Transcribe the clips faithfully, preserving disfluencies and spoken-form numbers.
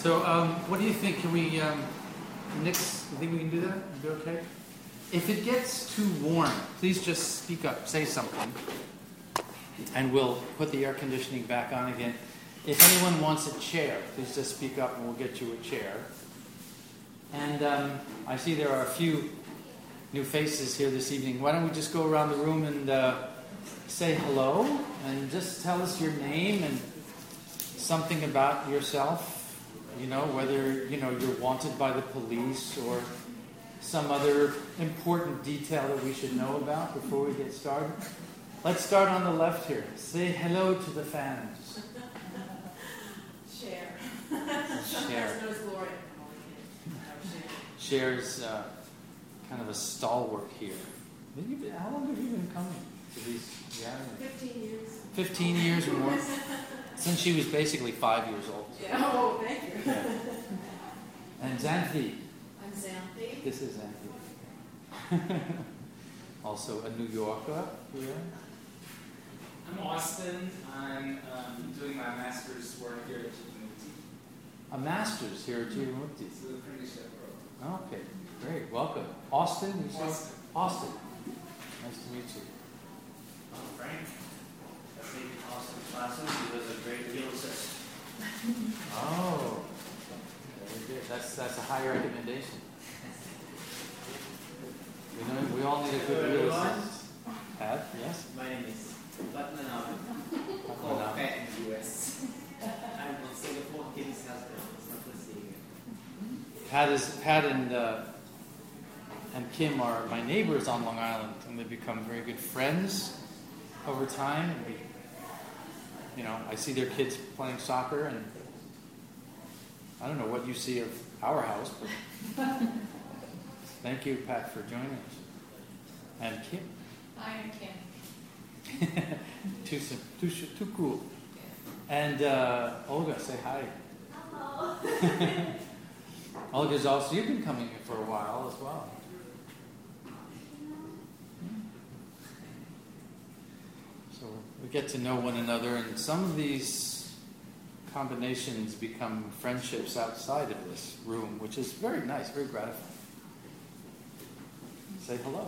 So, um, what do you think? Can we, um, Nick, you think we can do that? Is it okay? If it gets too warm, please just speak up, say something, and we'll put the air conditioning back on again. If anyone wants a chair, please just speak up and we'll get you a chair. And um, I see there are a few new faces here this evening. Why don't we just go around the room and uh, say hello and just tell us your name and something about yourself. You know, whether, you know, you're wanted by the police or some other important detail that we should know about before we get started. Let's start on the left here. Say hello to the fans. Cher. Cher. Cher's uh, kind of a stalwart here. Been, how long have you been coming to these gatherings? Fifteen years. Fifteen years or more? Since she was basically five years old. Yeah. Oh, thank you. Yeah. And Xanthi. I'm Xanthi. This is Xanthi. Also a New Yorker here. I'm Austin. I'm um, doing my master's work here at Jivamukti. A master's here at Jivamukti. It's the apprenticeship program. Okay, great. Welcome. Austin, you said? Austin. Austin. Nice to meet you. I'm Frank. I think Austin's classes. He does a great deal of search. Oh, very good. That's that's a high recommendation. We know we all need a good real assist. Pat, yes? My name is Patmanabhan. Patmanabhan. Called Pat in the U S. I'm from Singapore, Kidney's Hospital. It's not the same. Pat is Pat and uh, and Kim are my neighbors on Long Island, and they've become very good friends over time. And we, you know, I see their kids playing soccer, and I don't know what you see of our house, but thank you, Pat, for joining us. And Kim. I am Kim. too, too, too cool. And uh, Olga, say hi. Hello. Olga's also, you've been coming here for a while as well. So we get to know one another, and some of these combinations become friendships outside of this room, which is very nice, very gratifying. Say hello.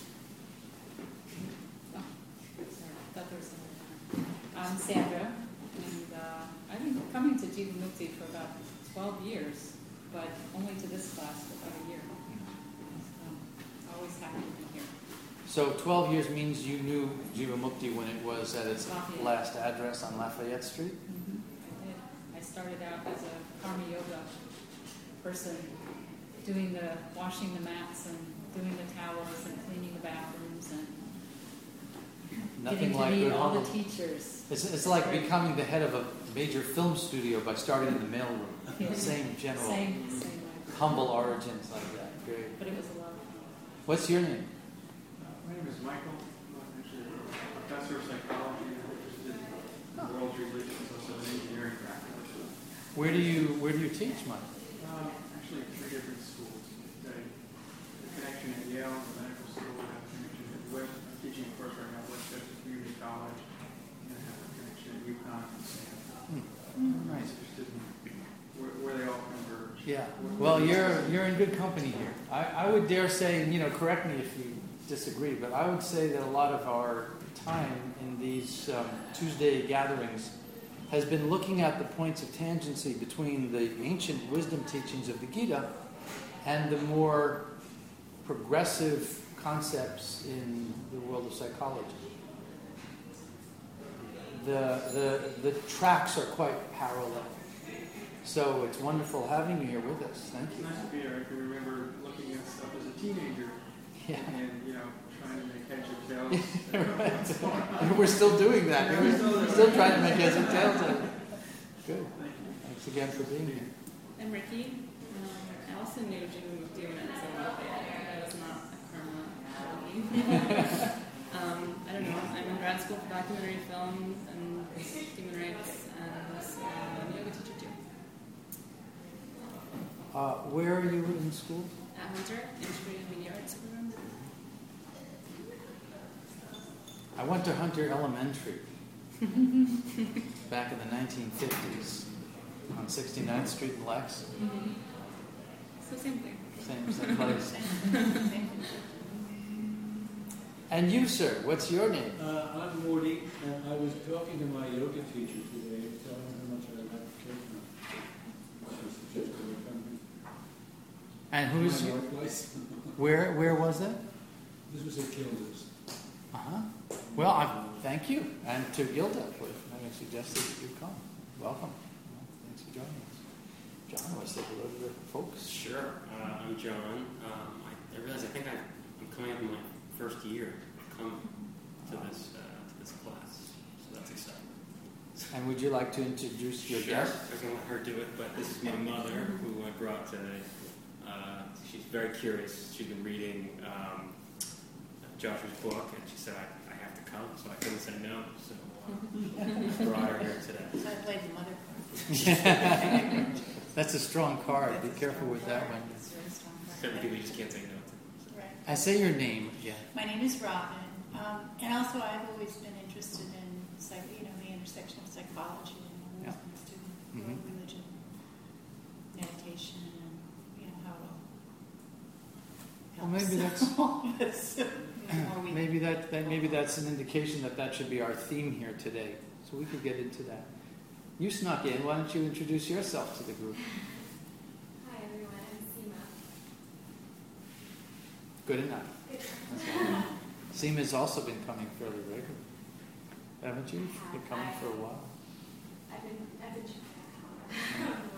Oh, sorry. I thought there was somebody. I'm Sandra, and uh, I've been coming to Jivamukti for about twelve years, but only to this class for about a year. So, always happy to be here. So twelve years means you knew Jivamukti when it was at its Lafayette. last address on Lafayette Street? Mm-hmm. I did. I started out as a Karma Yoga person, doing the washing the mats and doing the towels and cleaning the bathrooms and Nothing getting to like meet good all the humble. teachers. It's, it's like Right. becoming the head of a major film studio by starting in the mailroom. Yeah. Same general, Same, same way. humble origins like that. Great. But it was a lot of fun. What's your name? My name is Michael. I'm actually a professor of psychology and interested in world religions, also an engineering background. Where do you Where do you teach, Mike? Um, actually, three different schools. The, the connection at Yale, the medical school, I have a connection at West. I'm teaching a course right now at Westchester Community College, and I have a connection at UConn and Stanford. Hmm. Nice. Interested in where, where they all converge. Yeah. Well, you're you're in good company here. I, I would dare say, and you know, correct me if you disagree, but I would say that a lot of our time in these um, Tuesday gatherings has been looking at the points of tangency between the ancient wisdom teachings of the Gita and the more progressive concepts in the world of psychology. The, the, the tracks are quite parallel. So it's wonderful having you here with us. Thank It's you. nice to be here. I can remember looking at stuff as a teenager Yeah. and, you know, trying to make heads or tails. Right. We're still doing that. Yeah, We're we're still- still trying to make heads and tails of it. Good. Thank you. Thanks again for being here. I'm Ricky. Um, I also knew Jivamukti when I was in Lafayette. I was not a karma yogi. um, I don't know. I'm in grad school for documentary film and human rights, and so I'm a yoga teacher too. Uh, where are you in school? At Hunter, Integrated Media Arts program. I went to Hunter Elementary back in the nineteen fifties. on sixty-ninth Street in Lex. Mm-hmm. So same thing. Same, same place. And you, sir, what's your name? Uh, I'm Morty, and I was talking to my yoga teacher today, telling her how much I like Krishna. She suggested we come And to who's my workplace. where? Where was that? This was at Gilda's. Uh huh. Well, I thank you, and to Gilda for having suggested that you come. Welcome. Well, thanks for joining us. John, want to say hello to the folks? Sure. Uh, I'm John. Um, I, I realize I think I, I'm coming up in my first year to come to this uh, to this class, so that's exciting. And would you like to introduce your Sure. guest? I was going to let her do it, but this is my mother, who I brought today. Uh, she's very curious. She's been reading um, Joshua's book, and she said, I, I have to come, so I couldn't say no. So uh, I brought her here today. So I played the mother part. That's a strong card. Be careful with that one. It's a very strong part. Certain people you just can't say no to. Right. I say your name again. My name is Robin, um, and also I've always been interested in, psych, you know, the intersection of psychology and Yeah. movements to Mhm. religion, meditation, and you know how it all Well, maybe helps. that's- Yes. The more we- Maybe that, that maybe that's an indication that that should be our theme here today. So we could get into that. You snuck in. Why don't you introduce yourself to the group? Hi everyone, I'm Seema. Good enough. That's all. Seema's also been coming fairly regularly, haven't you? You've been coming for a while. I've been, I've been checking out.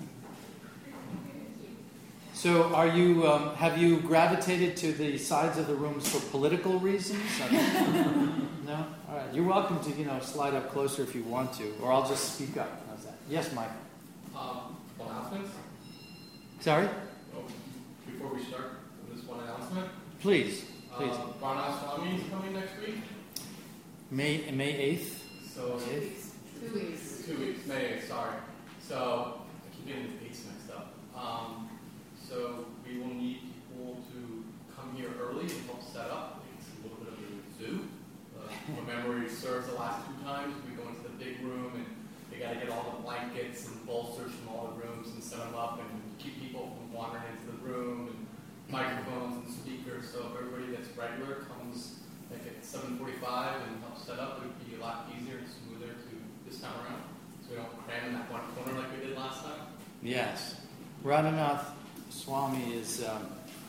So, are you? Um, have you gravitated to the sides of the rooms for political reasons? No. All right. You're welcome to, you know, slide up closer if you want to, or I'll just speak up. How's that? Yes, Mike. Um, announcements? Sorry. Oh, before we start, this one announcement. Please, please. Uh, Rana Swami is coming next week. May May eighth. So Eighth. Two weeks. two weeks, May eighth, sorry. So I keep getting the dates mixed up. Um, so we will need people to come here early and help set up. It's a little bit of a zoo. Uh, my memory serves the last two times. We go into the big room and they got to get all the blankets and bolsters from all the rooms and set them up and keep people from wandering into the room and microphones and speakers. So if everybody that's regular comes like at seven forty-five and helps set up, it would be a lot easier and smoother to this time around. So we don't cram in that one corner like we did last time. Yes, Radhanath Swami is. Um,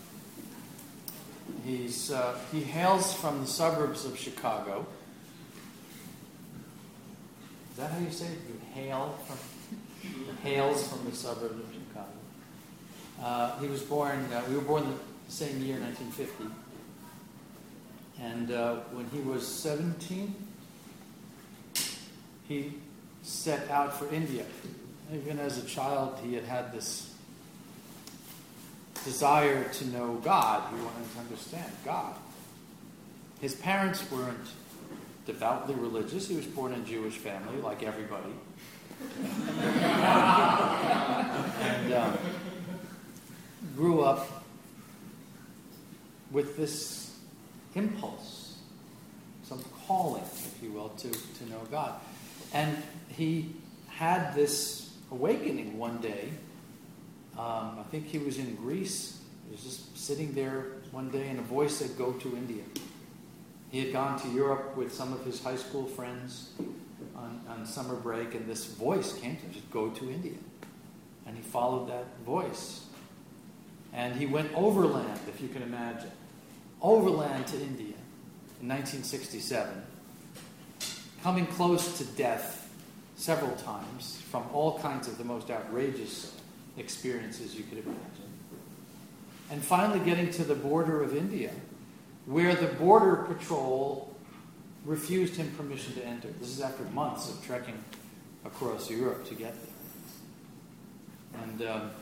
he's uh, he hails from the suburbs of Chicago. Is that how you say it? You hail from hails from the suburbs of Chicago. Uh, he was born. Uh, we were born the same year, nineteen fifty. And uh, when he was seventeen, he set out for India. Even as a child, he had had this desire to know God. He wanted to understand God. His parents weren't devoutly religious. He was born in a Jewish family, like everybody. and um, grew up with this impulse, some calling, if you will, to, to know God. And he had this awakening one day. Um, I think he was in Greece. He was just sitting there one day, and a voice said, "Go to India." He had gone to Europe with some of his high school friends on, on summer break, and this voice came to him, just go to India. And he followed that voice. And he went overland, if you can imagine, overland to India in nineteen sixty-seven, coming close to death several times from all kinds of the most outrageous experiences you could imagine. And finally getting to the border of India, where the border patrol refused him permission to enter. This is after months of trekking across Europe to get there. And um,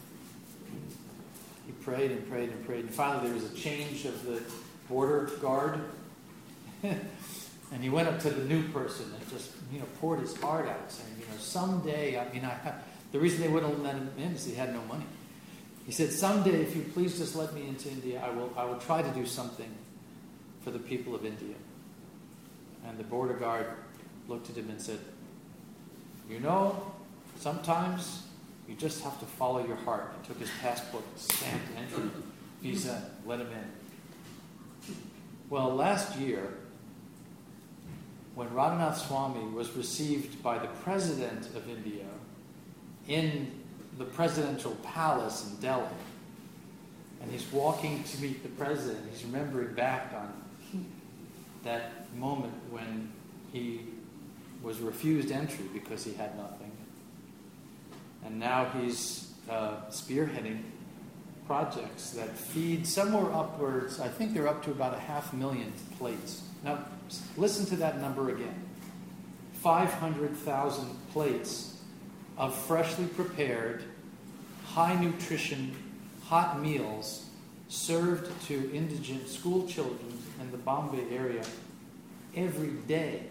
he prayed and prayed and prayed. And finally there was a change of the border guard. And he went up to the new person and just, you know, poured his heart out, saying, you know, someday, I mean, I have, the reason they wouldn't let him in is he had no money. He said, someday, if you please just let me into India, I will, I will try to do something for the people of India. And the border guard looked at him and said, you know, Sometimes you just have to follow your heart. He took his passport, stamped entry, visa, let him in. Well, last year, when Radhanath Swami was received by the President of India in the presidential palace in Delhi, and he's walking to meet the president, he's remembering back on that moment when he was refused entry because he had nothing. And now he's uh, spearheading projects that feed somewhere upwards, I think they're up to about a half million plates. Now, listen to that number again. five hundred thousand plates of freshly prepared, high nutrition, hot meals served to indigent school children in the Bombay area every day.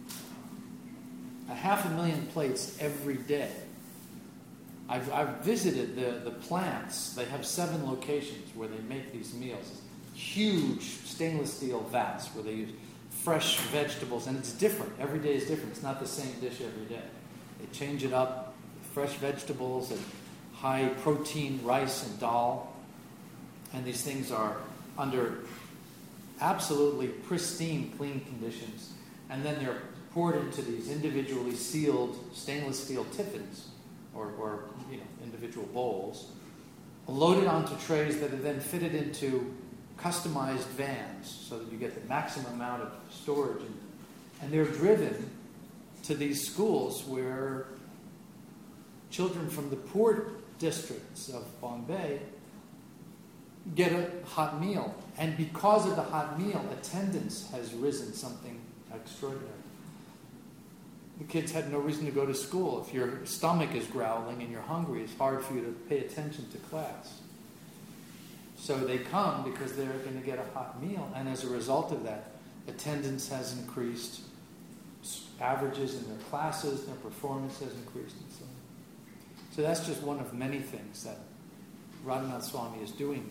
A half a million plates every day. I've, I've visited the, the plants. They have seven locations where they make these meals. Huge stainless steel vats where they use fresh vegetables, and it's different. Every day is different. It's not the same dish every day. They change it up, fresh vegetables and high protein rice and dal. And these things are under absolutely pristine, clean conditions. And then they're poured into these individually sealed stainless steel tiffins, or, or you know, individual bowls, loaded onto trays that are then fitted into customized vans so that you get the maximum amount of storage. And, and they're driven to these schools where children from the poor districts of Bombay get a hot meal. And because of the hot meal, attendance has risen something extraordinary. The kids had no reason to go to school. If your stomach is growling and you're hungry, it's hard for you to pay attention to class. So they come because they're going to get a hot meal. And as a result of that, attendance has increased, averages in their classes, their performance has increased, and so on. So that's just one of many things that Radhanath Swami is doing.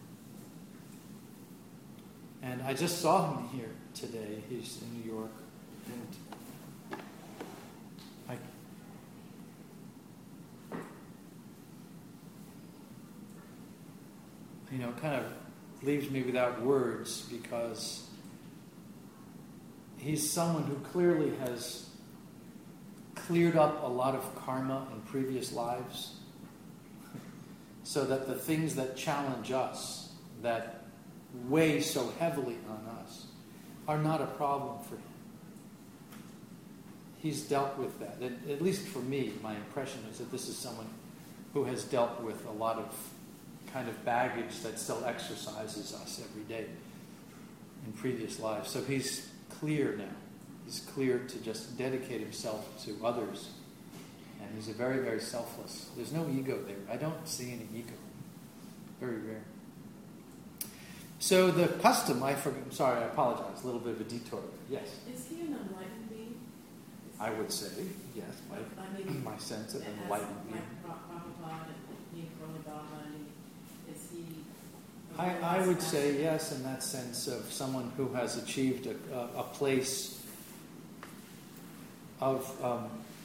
And I just saw him here today. He's in New York. And I, you know, kind of leaves me without words because he's someone who clearly has cleared up a lot of karma in previous lives so that the things that challenge us, that weigh so heavily on us, are not a problem for him. He's dealt with that. At, at least for me, my impression is that this is someone who has dealt with a lot of kind of baggage that still exercises us every day in previous lives. So he's clear now. He's clear to just dedicate himself to others. And he's a very, very selfless. There's no ego there. I don't see any ego. Very rare. So the custom, I forget, I'm sorry, I apologize, a little bit of a detour. Yes? Is he an enlightened being? I would say, yes, my, I mean, my sense of as enlightenment being. Like Prabhupada and Nikroli Baba, is he... I, I would say yes, in that sense of someone who has achieved a, a, a place of um,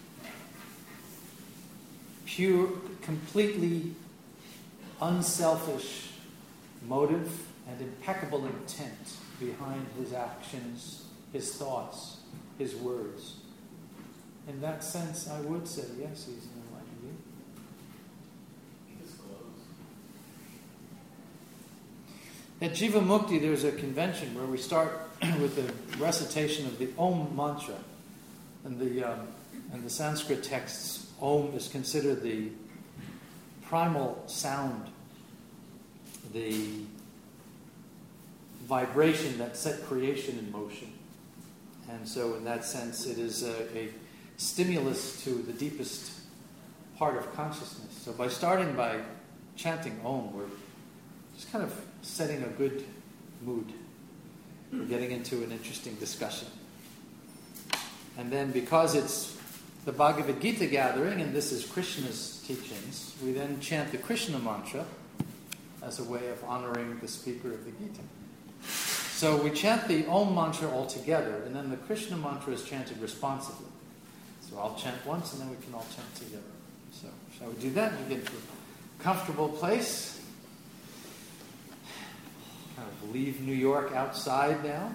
pure, completely unselfish motive and impeccable intent behind his actions, his thoughts, his words. In that sense, I would say yes, he's an enlightened being. At Jiva Mukti, there's a convention where we start with the recitation of the Om mantra. And the, um, and the Sanskrit texts, Om is considered the primal sound, the vibration that set creation in motion. And so in that sense, it is a, a stimulus to the deepest part of consciousness. So by starting by chanting Om, we're just kind of setting a good mood. We're getting into an interesting discussion. And then because it's the Bhagavad Gita gathering, and this is Krishna's teachings, we then chant the Krishna mantra as a way of honoring the speaker of the Gita. So we chant the Om mantra all together, and then the Krishna mantra is chanted responsively. So I'll chant once, and then we can all chant together. So, shall we do that? We get to a comfortable place. Kind of leave New York outside now.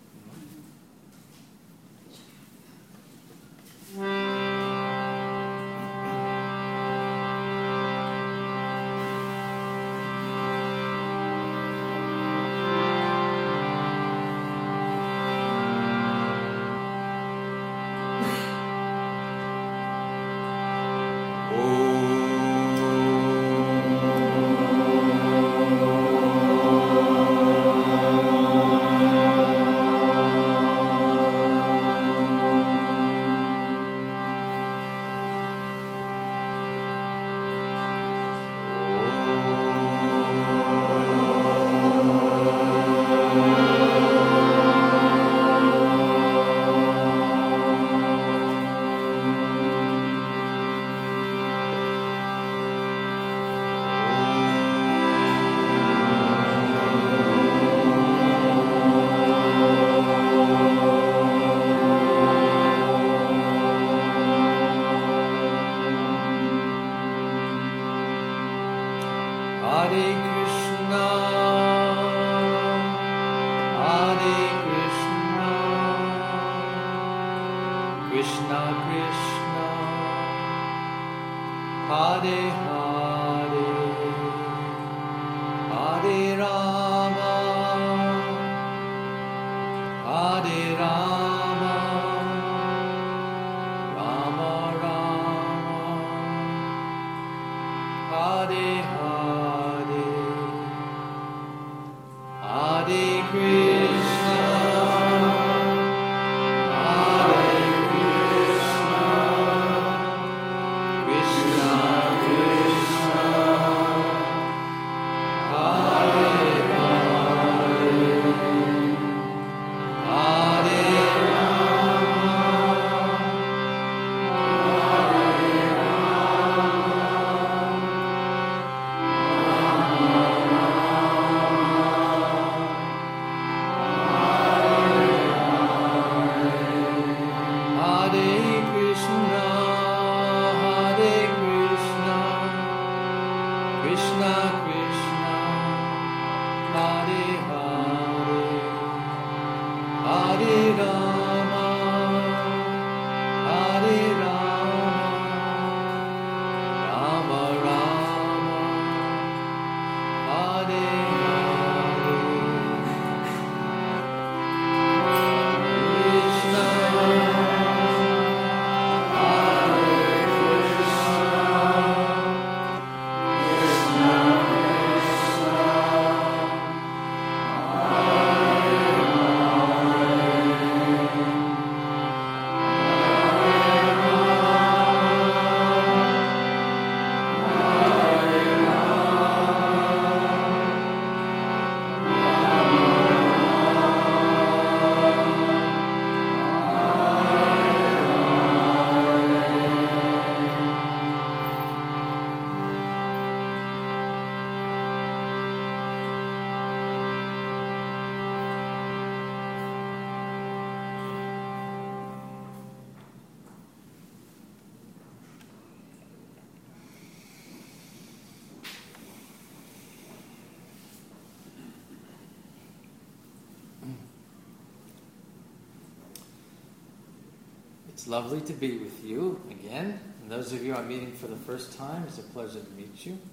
It's lovely to be with you again. And those of you I'm meeting for the first time, it's a pleasure to meet you.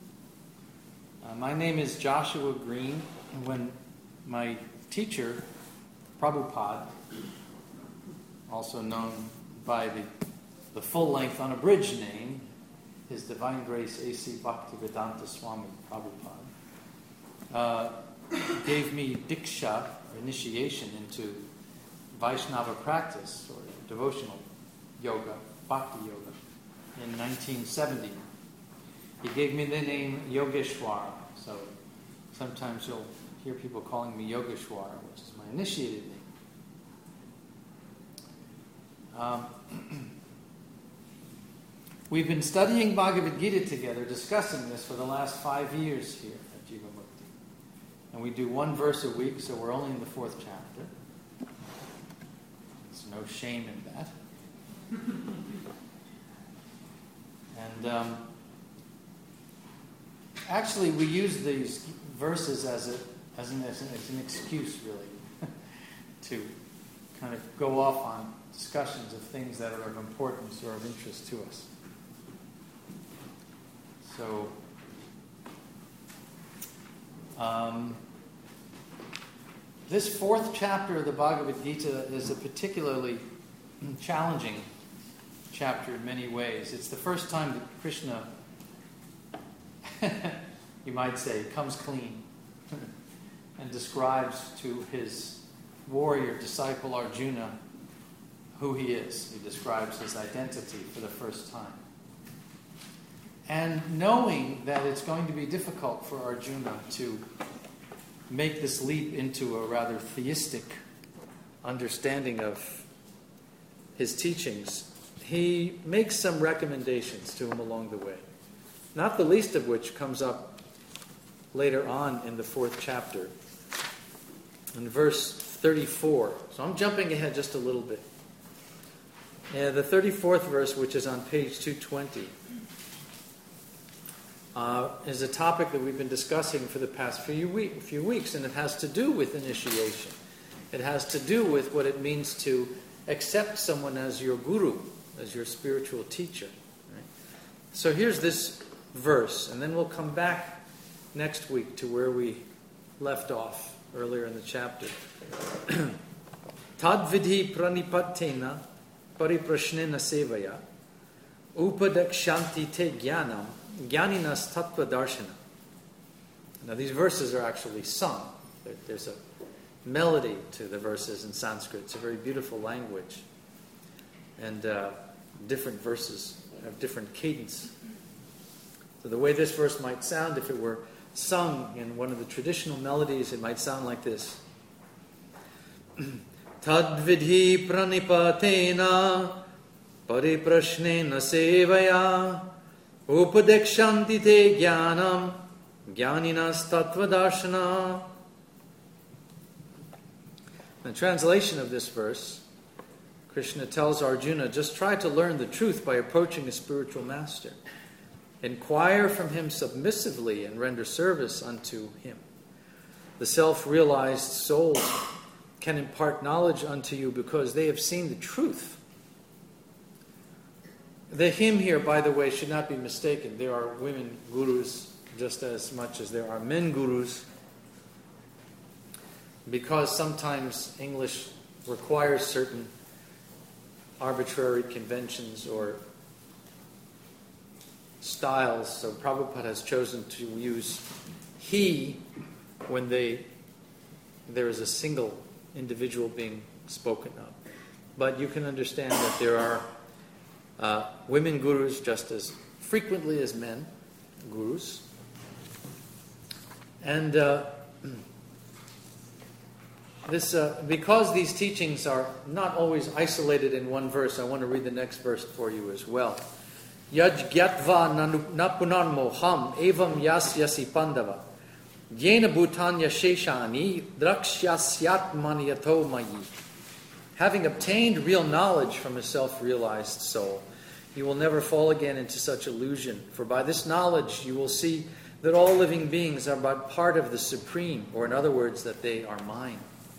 Uh, my name is Joshua Green, and when my teacher, Prabhupada, also known by the, the full-length unabridged name, His Divine Grace A C Bhaktivedanta Swami Prabhupada, uh, gave me Diksha, or initiation into Vaishnava practice, or devotional yoga, bhakti yoga, in nineteen seventy. He gave me the name Yogeshwara, so sometimes you'll hear people calling me Yogeshwara, which is my initiated name. Um, we've been studying Bhagavad Gita together, discussing this for the last five years here at Jiva Mukti. And we do one verse a week, so we're only in the fourth chapter. There's no shame in that. And um, actually, we use these verses as a as an, as an, as an excuse, really, to kind of go off on discussions of things that are of importance or of interest to us. So, um, this fourth chapter of the Bhagavad Gita is a particularly challenging chapter in many ways. It's the first time that Krishna, you might say, comes clean and describes to his warrior disciple Arjuna who he is. He describes his identity for the first time. And knowing that it's going to be difficult for Arjuna to make this leap into a rather theistic understanding of his teachings, he makes some recommendations to him along the way. Not the least of which comes up later on in the fourth chapter, in verse thirty-four. So I'm jumping ahead just a little bit. Yeah, the thirty-fourth verse, which is on page two twenty, uh, is a topic that we've been discussing for the past few, week, few weeks, and it has to do with initiation. It has to do with what it means to accept someone as your guru, as your spiritual teacher. Right? So here's this verse, and then we'll come back next week to where we left off earlier in the chapter. Tad vidhi pranipattena pariprashnena sevaya upadakshanti te jnanam jnaninas tattva darshana. Now these verses are actually sung. There's a melody to the verses in Sanskrit. It's a very beautiful language. And uh, different verses have different cadence. So the way this verse might sound, if it were sung in one of the traditional melodies, it might sound like this. Tad vidhi pranipatena pariprashnena sevaya upadekshanti te jnanam jnaninas tattva darshana. The translation of this verse, Krishna tells Arjuna, just try to learn the truth by approaching a spiritual master. Inquire from him submissively and render service unto him. The self-realized souls can impart knowledge unto you because they have seen the truth. The him here, by the way, should not be mistaken. There are women gurus just as much as there are men gurus, because sometimes English requires certain arbitrary conventions or styles, so Prabhupada has chosen to use he when they there is a single individual being spoken of. But you can understand that there are uh, women gurus just as frequently as men gurus. And uh, this uh, because these teachings are not always isolated in one verse, I want to read the next verse for you as well. Yaj gyatva napunan moham evam yas yasi pandava yena bhutanya sheshani drakshasyat maniyato mayi. Having obtained real knowledge from a self-realized soul, you will never fall again into such illusion. For by this knowledge you will see that all living beings are but part of the Supreme, or in other words, that they are mine.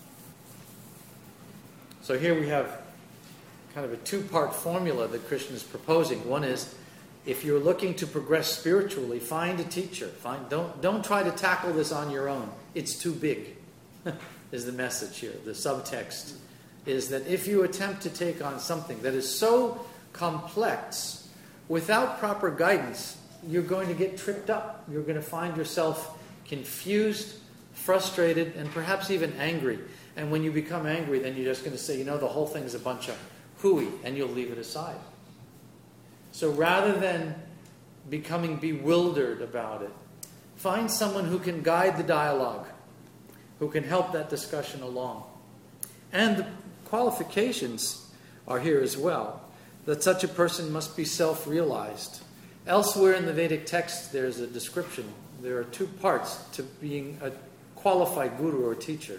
So here we have kind of a two-part formula that Krishna is proposing. One is, if you're looking to progress spiritually, find a teacher. Find, don't, don't try to tackle this on your own. It's too big, is the message here. The subtext is that if you attempt to take on something that is so complex, without proper guidance, you're going to get tripped up. You're going to find yourself confused, frustrated, and perhaps even angry. And when you become angry, then you're just going to say, you know, the whole thing is a bunch of hooey, and you'll leave it aside. So rather than becoming bewildered about it, find someone who can guide the dialogue, who can help that discussion along. And the qualifications are here as well, that such a person must be self-realized. Elsewhere in the Vedic text, there's a description. There are two parts to being a qualified guru or teacher.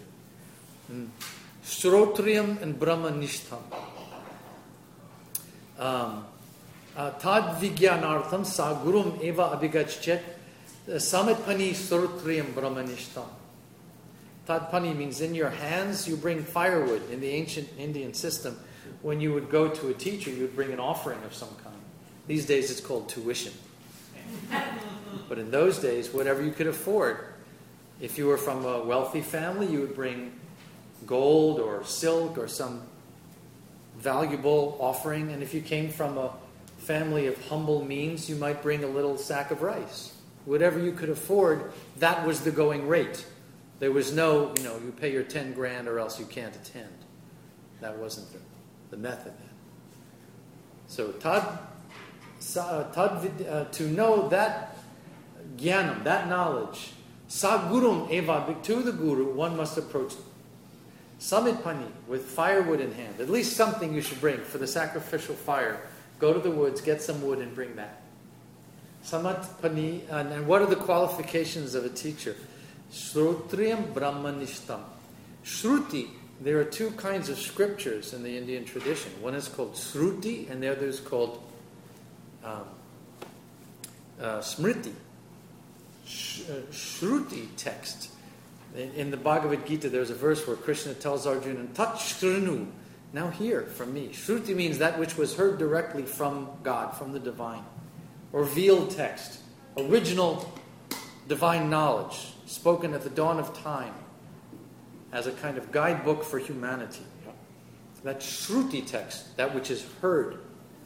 Shrotriyam and Brahmanishtam. Um, uh, tad vigyanartham sagurum eva abhigachet samitpani srutriyam brahmanishtam. Tadpani means in your hands you bring firewood. In the ancient Indian system, when you would go to a teacher, you would bring an offering of some kind. These days it's called tuition. But in those days, whatever you could afford. If you were from a wealthy family, you would bring gold or silk or some valuable offering. And if you came from a family of humble means, you might bring a little sack of rice. Whatever you could afford, that was the going rate. There was no, you know, you pay your ten grand or else you can't attend. That wasn't the, the method then. So tad, sa, tad uh, to know that jnanam, that knowledge, sagurum eva, to the guru, one must approach samitpani, with firewood in hand. At least something you should bring for the sacrificial fire. Go to the woods, get some wood and bring that. Samatpani, and, and what are the qualifications of a teacher? Shrutriyam brahmanishtam. Shruti, there are two kinds of scriptures in the Indian tradition. One is called Shruti and the other is called um, uh, Smriti. Sh- uh, Shruti text. In, in the Bhagavad Gita there's a verse where Krishna tells Arjuna, Tat shrinu, now hear from me. Shruti means that which was heard directly from God, from the divine. Or veiled text, original divine knowledge, spoken at the dawn of time as a kind of guidebook for humanity. That Shruti text, that which is heard.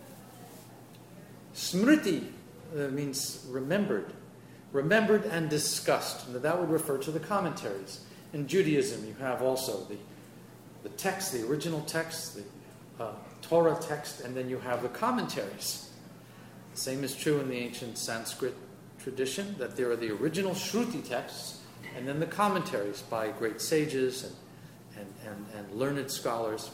Smriti uh, means remembered. Remembered and discussed. Now, that would refer to the commentaries. In Judaism, you have also the, the text, the original text, the uh, Torah text, and then you have the commentaries. The same is true in the ancient Sanskrit tradition, that there are the original Shruti texts, and then the commentaries by great sages and, and, and, and learned scholars.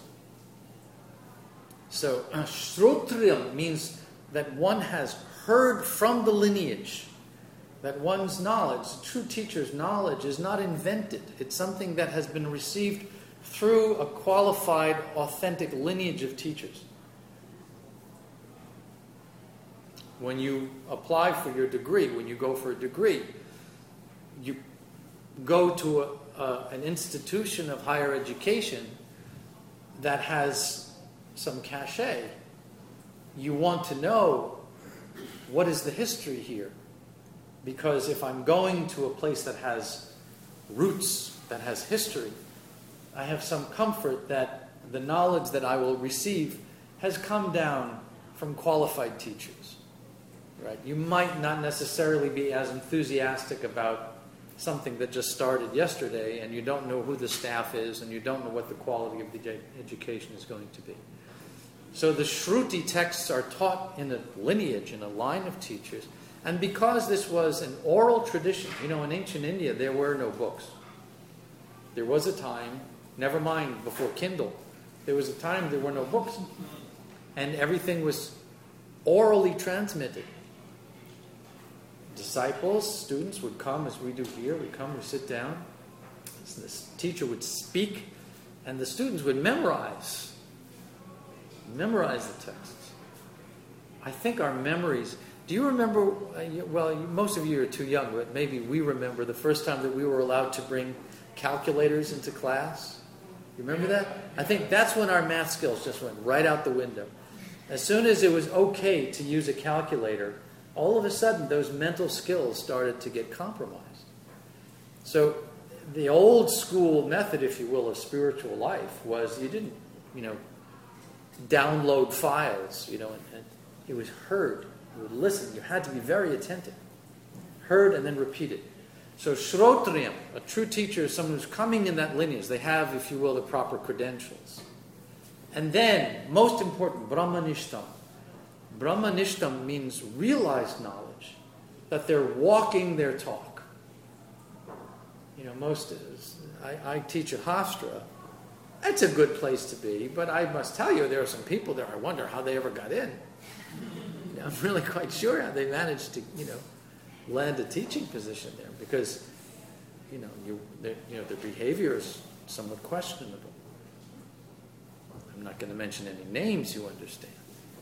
So, uh, Shrotriyam means that one has heard from the lineage, that one's knowledge, the true teacher's knowledge, is not invented. It's something that has been received through a qualified, authentic lineage of teachers. When you apply for your degree, when you go for a degree, you go to a, a, an institution of higher education that has some cachet. You want to know, what is the history here? Because if I'm going to a place that has roots, that has history, I have some comfort that the knowledge that I will receive has come down from qualified teachers. Right? You might not necessarily be as enthusiastic about something that just started yesterday, and you don't know who the staff is, and you don't know what the quality of the education is going to be. So the Shruti texts are taught in a lineage, in a line of teachers. And because this was an oral tradition, you know, in ancient India, there were no books. There was a time, never mind before Kindle, there was a time there were no books. And everything was orally transmitted. Disciples, students would come, as we do here, would come, would sit down. So this teacher would speak, and the students would memorize. Memorize the texts. I think our memories... Do you remember, well, most of you are too young, but maybe we remember the first time that we were allowed to bring calculators into class? You remember that? I think that's when our math skills just went right out the window. As soon as it was okay to use a calculator, all of a sudden those mental skills started to get compromised. So the old school method, if you will, of spiritual life was you didn't, you know, download files, you know, and, and it was heard. You would listen. You had to be very attentive. Heard and then repeated. So Shrotriyam, a true teacher, is someone who's coming in that lineage. They have, if you will, the proper credentials. And then, most important, Brahmanishtam. Brahmanishtam means realized knowledge, that they're walking their talk. You know, most is, I, I teach at Hofstra. It's a good place to be, but I must tell you, there are some people there, I wonder how they ever got in. I'm really quite sure how they managed to, you know, land a teaching position there, because, you know, you, you know, their behavior is somewhat questionable. I'm not going to mention any names, you understand.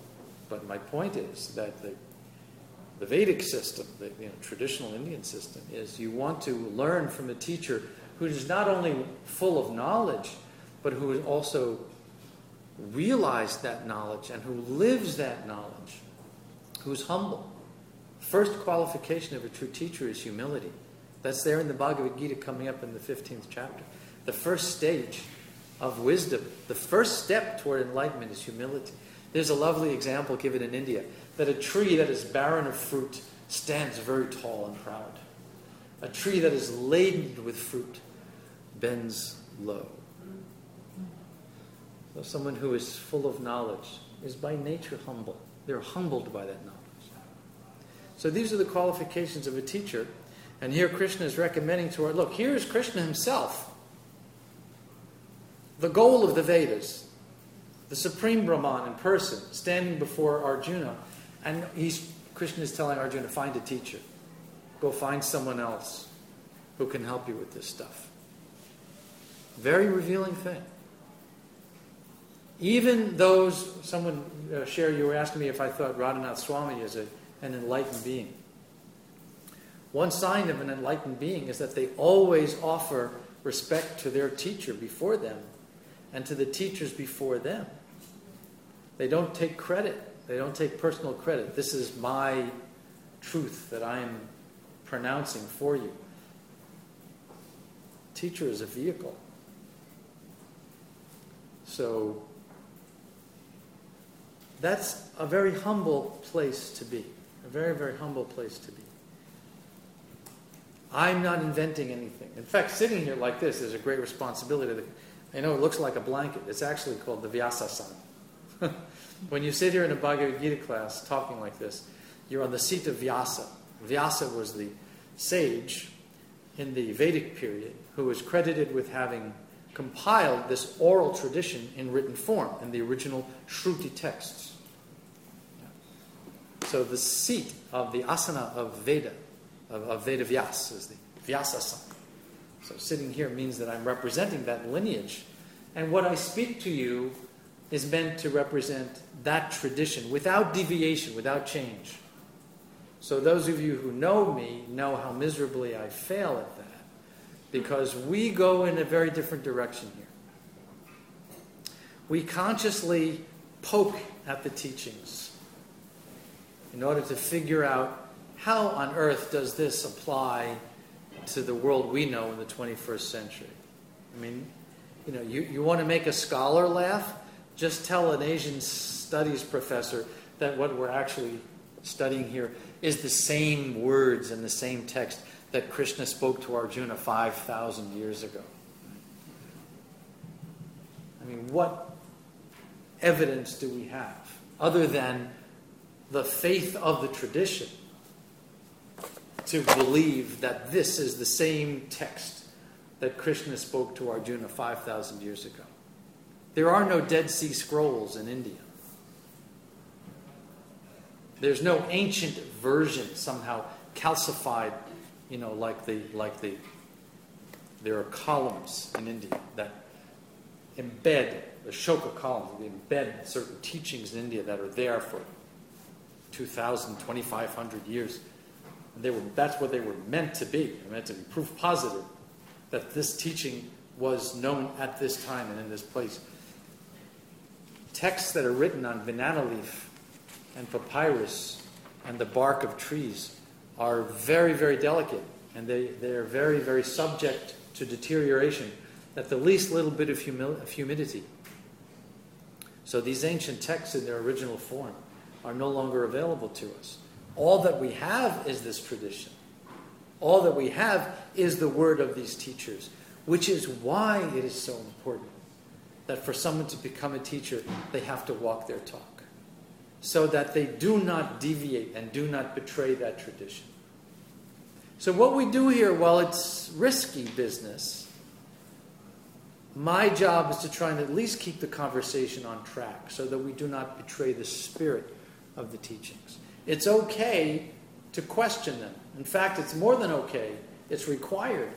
But my point is that the, the Vedic system, the you know, traditional Indian system, is you want to learn from a teacher who is not only full of knowledge, but who has also realized that knowledge and who lives that knowledge, who's humble. First qualification of a true teacher is humility. That's there in the Bhagavad Gita coming up in the fifteenth chapter. The first stage of wisdom, the first step toward enlightenment is humility. There's a lovely example given in India that a tree that is barren of fruit stands very tall and proud. A tree that is laden with fruit bends low. So someone who is full of knowledge is by nature humble. They're humbled by that knowledge. So these are the qualifications of a teacher. And here Krishna is recommending to our, look, here's Krishna himself. The goal of the Vedas. The Supreme Brahman in person, standing before Arjuna. And he's, Krishna is telling Arjuna, find a teacher. Go find someone else who can help you with this stuff. Very revealing thing. Even those, someone uh, shared, you were asking me if I thought Radhanath Swami is a, an enlightened being. One sign of an enlightened being is that they always offer respect to their teacher before them and to the teachers before them. They don't take credit. They don't take personal credit. This is my truth that I am pronouncing for you. Teacher is a vehicle. So that's a very humble place to be. A very, very humble place to be. I'm not inventing anything. In fact, sitting here like this is a great responsibility. I know it looks like a blanket. It's actually called the Vyasasana. When you sit here in a Bhagavad Gita class talking like this, you're on the seat of Vyasa. Vyasa was the sage in the Vedic period who was credited with having compiled this oral tradition in written form, in the original Shruti texts. So the seat of the asana of Veda, of, of Veda Vyas, is the Vyasasana. So sitting here means that I'm representing that lineage. And what I speak to you is meant to represent that tradition without deviation, without change. So those of you who know me know how miserably I fail at that, because we go in a very different direction here. We consciously poke at the teachings in order to figure out how on earth does this apply to the world we know in the twenty-first century. I mean, you know, you, you want to make a scholar laugh? Just tell an Asian studies professor that what we're actually studying here is the same words and the same text that Krishna spoke to Arjuna five thousand years ago. I mean, what evidence do we have other than the faith of the tradition to believe that this is the same text that Krishna spoke to Arjuna five thousand years ago? There are no Dead Sea Scrolls in India. There's no ancient version somehow calcified, you know, like the like the there are columns in India that embed the Ashoka columns, they embed certain teachings in India that are there for two thousand, twenty-five hundred years. And they were that's what they were meant to be. They're meant to be proof positive that this teaching was known at this time and in this place. Texts that are written on banana leaf and papyrus and the bark of trees are very, very delicate, and they, they are very, very subject to deterioration at the least little bit of, humil- of humidity. So these ancient texts in their original form are no longer available to us. All that we have is this tradition. All that we have is the word of these teachers, which is why it is so important that for someone to become a teacher, they have to walk their talk, so that they do not deviate and do not betray that tradition. So what we do here, while it's risky business, my job is to try and at least keep the conversation on track so that we do not betray the spirit of the teachings. It's okay to question them. In fact, it's more than okay. It's required.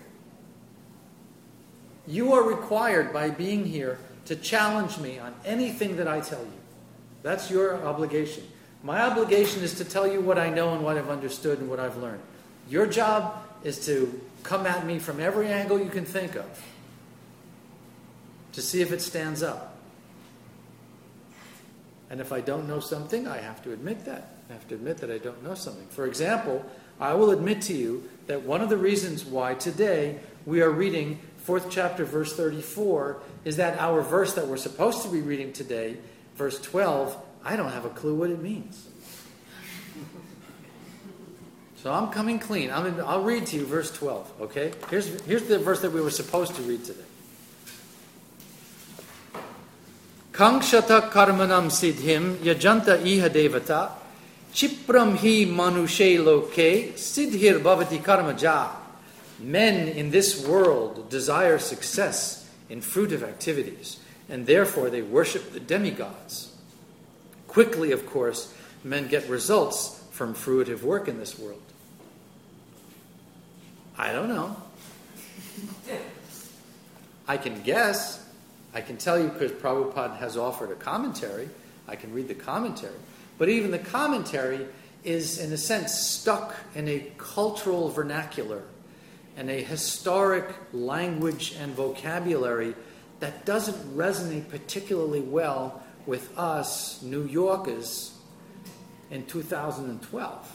You are required by being here to challenge me on anything that I tell you. That's your obligation. My obligation is to tell you what I know and what I've understood and what I've learned. Your job is to come at me from every angle you can think of to see if it stands up. And if I don't know something, I have to admit that. I have to admit that I don't know something. For example, I will admit to you that one of the reasons why today we are reading fourth chapter, verse thirty-four, is that our verse that we're supposed to be reading today, verse twelve, I don't have a clue what it means. So I'm coming clean. I'm in, I'll read to you verse twelve, okay? Here's, here's the verse that we were supposed to read today. Kangshata karmanam siddhim yajanta iha devata chipram hi manushe loke siddhir bhavati karmaja. Men in this world desire success in fruitive activities, and therefore they worship the demigods. Quickly, of course, men get results from fruitive work in this world. I don't know. I can guess. I can tell you because Prabhupada has offered a commentary. I can read the commentary. But even the commentary is, in a sense, stuck in a cultural vernacular and a historic language and vocabulary that doesn't resonate particularly well with us New Yorkers in two thousand twelve.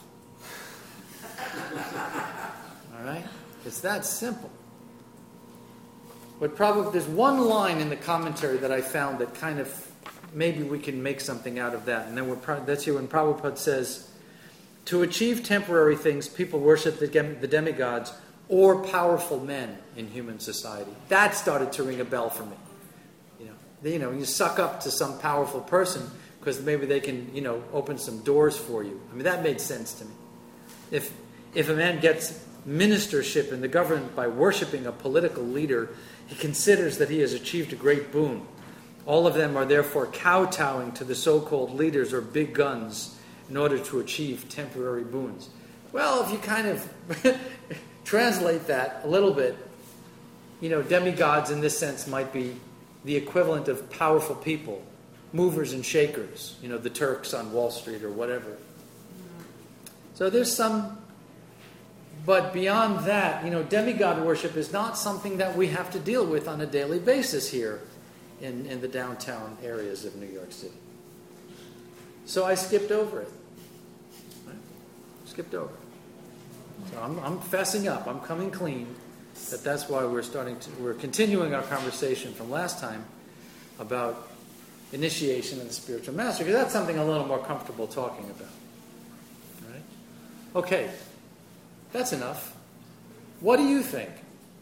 All right? It's that simple. But probably there's one line in the commentary that I found that kind of maybe we can make something out of that. And then we're, that's here when Prabhupada says, to achieve temporary things, people worship the, the demigods or powerful men in human society. That started to ring a bell for me. You know, they, you know, you suck up to some powerful person because maybe they can, you know, open some doors for you. I mean, that made sense to me. If if a man gets ministership in the government by worshiping a political leader, he considers that he has achieved a great boon. All of them are therefore kowtowing to the so-called leaders or big guns in order to achieve temporary boons. Well, if you kind of translate that a little bit, you know, demigods in this sense might be the equivalent of powerful people, movers and shakers, you know, the Turks on Wall Street or whatever. So there's some, but beyond that, you know, demigod worship is not something that we have to deal with on a daily basis here in, in the downtown areas of New York City. So I skipped over it. Right? Skipped over it. So I'm, I'm fessing up. I'm coming clean. That that's why we're starting to, we're continuing our conversation from last time about initiation and the spiritual master, because that's something a little more comfortable talking about. All right? Okay. That's enough. What do you think?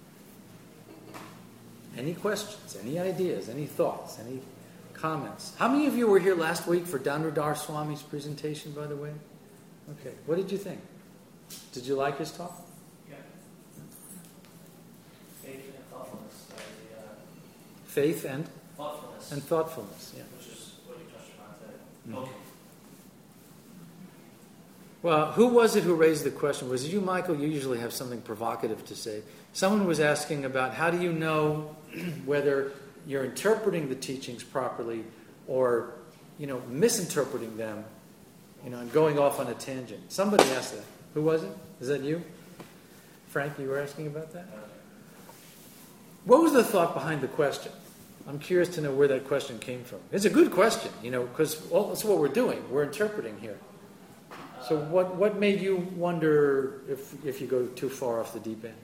Any questions? Any ideas? Any thoughts? Any comments? How many of you were here last week for Danurdar Swami's presentation, by the way? Okay. What did you think? Did you like his talk? Yeah. Faith and thoughtfulness. Uh, the, uh, Faith and? Thoughtfulness. And thoughtfulness, yeah. Which is what you touched upon today. Mm-hmm. Okay. Well, who was it who raised the question? Was it you, Michael? You usually have something provocative to say. Someone was asking about how do you know whether you're interpreting the teachings properly or, you know, misinterpreting them, you know, and going off on a tangent. Somebody asked that. Who was it? Is that you? Frank, you were asking about that? What was the thought behind the question? I'm curious to know where that question came from. It's a good question, you know, because well, that's what we're doing. We're interpreting here. So what, what made you wonder if if you go too far off the deep end?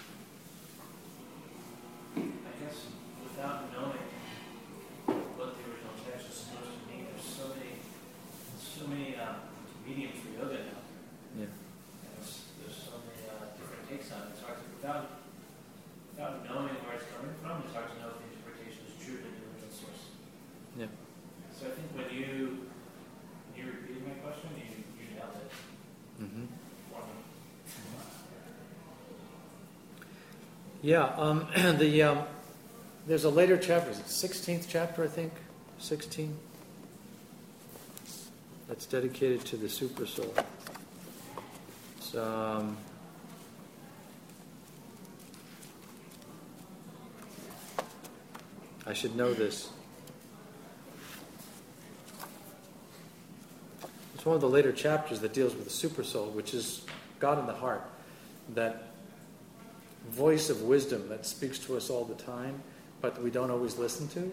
I guess without knowing what the original text is supposed to mean, there's so many, so many uh, mediums for yoga now. Yeah. And there's, there's so many uh, different takes on it. It's hard to, without, without knowing where it's coming from, it's hard to know if the interpretation is true to the original source. Yeah. So I think when you, when you repeated my question, you, you nailed it. Mm-hmm. For me. Yeah. Um, the um, there's a later chapter, is it sixteenth chapter, I think, sixteen. That's dedicated to the Super Soul. It's, um, I should know this. It's one of the later chapters that deals with the super soul, which is God in the heart, that voice of wisdom that speaks to us all the time, but we don't always listen to.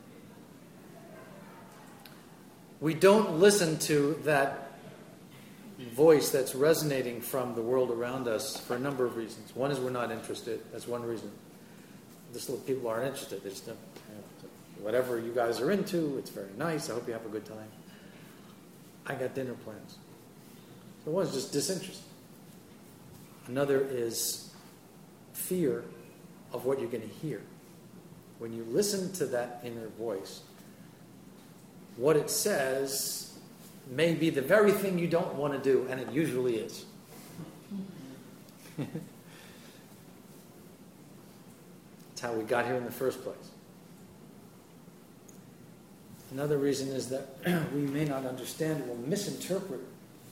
We don't listen to that voice that's resonating from the world around us for a number of reasons. One is we're not interested. That's one reason. Just little people aren't interested. They just don't, you know, whatever you guys are into, it's very nice. I hope you have a good time. I got dinner plans. So one is just disinterest. Another is fear of what you're going to hear. When you listen to that inner voice, what it says may be the very thing you don't want to do, and it usually is. That's how we got here in the first place. Another reason is that we may not understand, we'll misinterpret.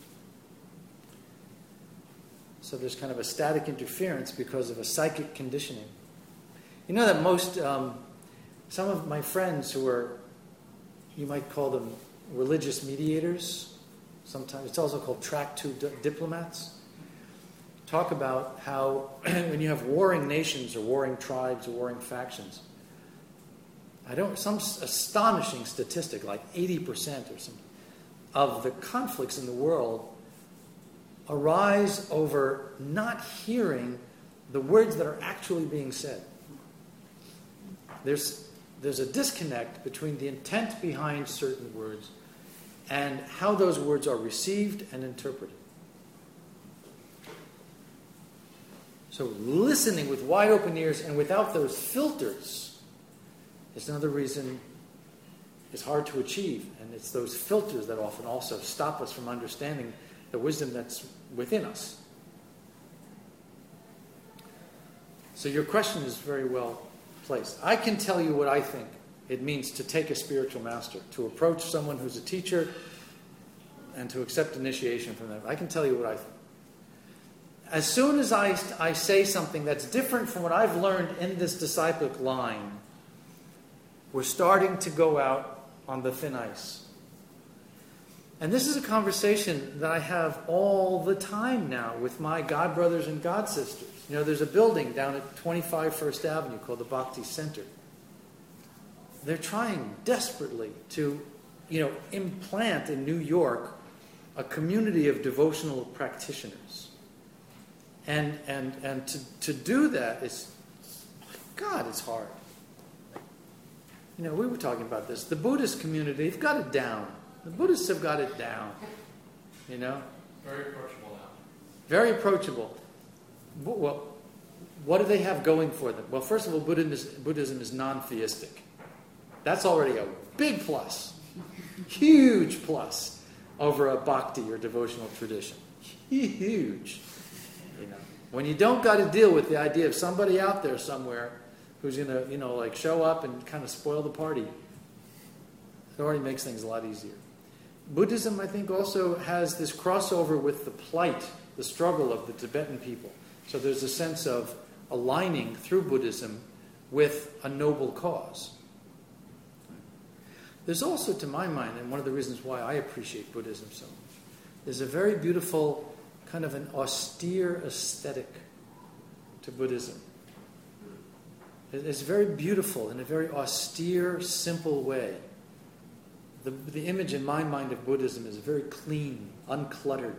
So there's kind of a static interference because of a psychic conditioning. You know that most, um, some of my friends who are, you might call them religious mediators, sometimes it's also called track two di- diplomats, talk about how when you have warring nations or warring tribes or warring factions, I don't, some astonishing statistic, like eighty percent or something, of the conflicts in the world arise over not hearing the words that are actually being said. There's, there's a disconnect between the intent behind certain words and how those words are received and interpreted. So listening with wide open ears and without those filters is another reason it's hard to achieve. And it's those filters that often also stop us from understanding the wisdom that's within us. So your question is very well placed. I can tell you what I think it means to take a spiritual master, to approach someone who's a teacher and to accept initiation from them. I can tell you what I think. As soon as I, I say something that's different from what I've learned in this disciplic line, we're starting to go out on the thin ice. And this is a conversation that I have all the time now with my God brothers and God sisters. You know, there's a building down at twenty-five First Avenue called the Bhakti Center. They're trying desperately to, you know, implant in New York a community of devotional practitioners. And and and to, to do that is, God, it's hard. You know, we were talking about this. The Buddhist community, they've got it down. The Buddhists have got it down. You know? Very approachable now. Very approachable. Well, what do they have going for them? Well, first of all, Buddhism is, Buddhism is non-theistic. That's already a big plus. Huge plus over a bhakti or devotional tradition. Huge. You know, when you don't got to deal with the idea of somebody out there somewhere who's going to, you know, like show up and kind of spoil the party, it already makes things a lot easier. Buddhism, I think, also has this crossover with the plight, the struggle of the Tibetan people. So there's a sense of aligning through Buddhism with a noble cause. There's also, to my mind, and one of the reasons why I appreciate Buddhism so much, there's a very beautiful kind of an austere aesthetic to Buddhism. It's very beautiful in a very austere, simple way. The, the image in my mind of Buddhism is very clean, uncluttered,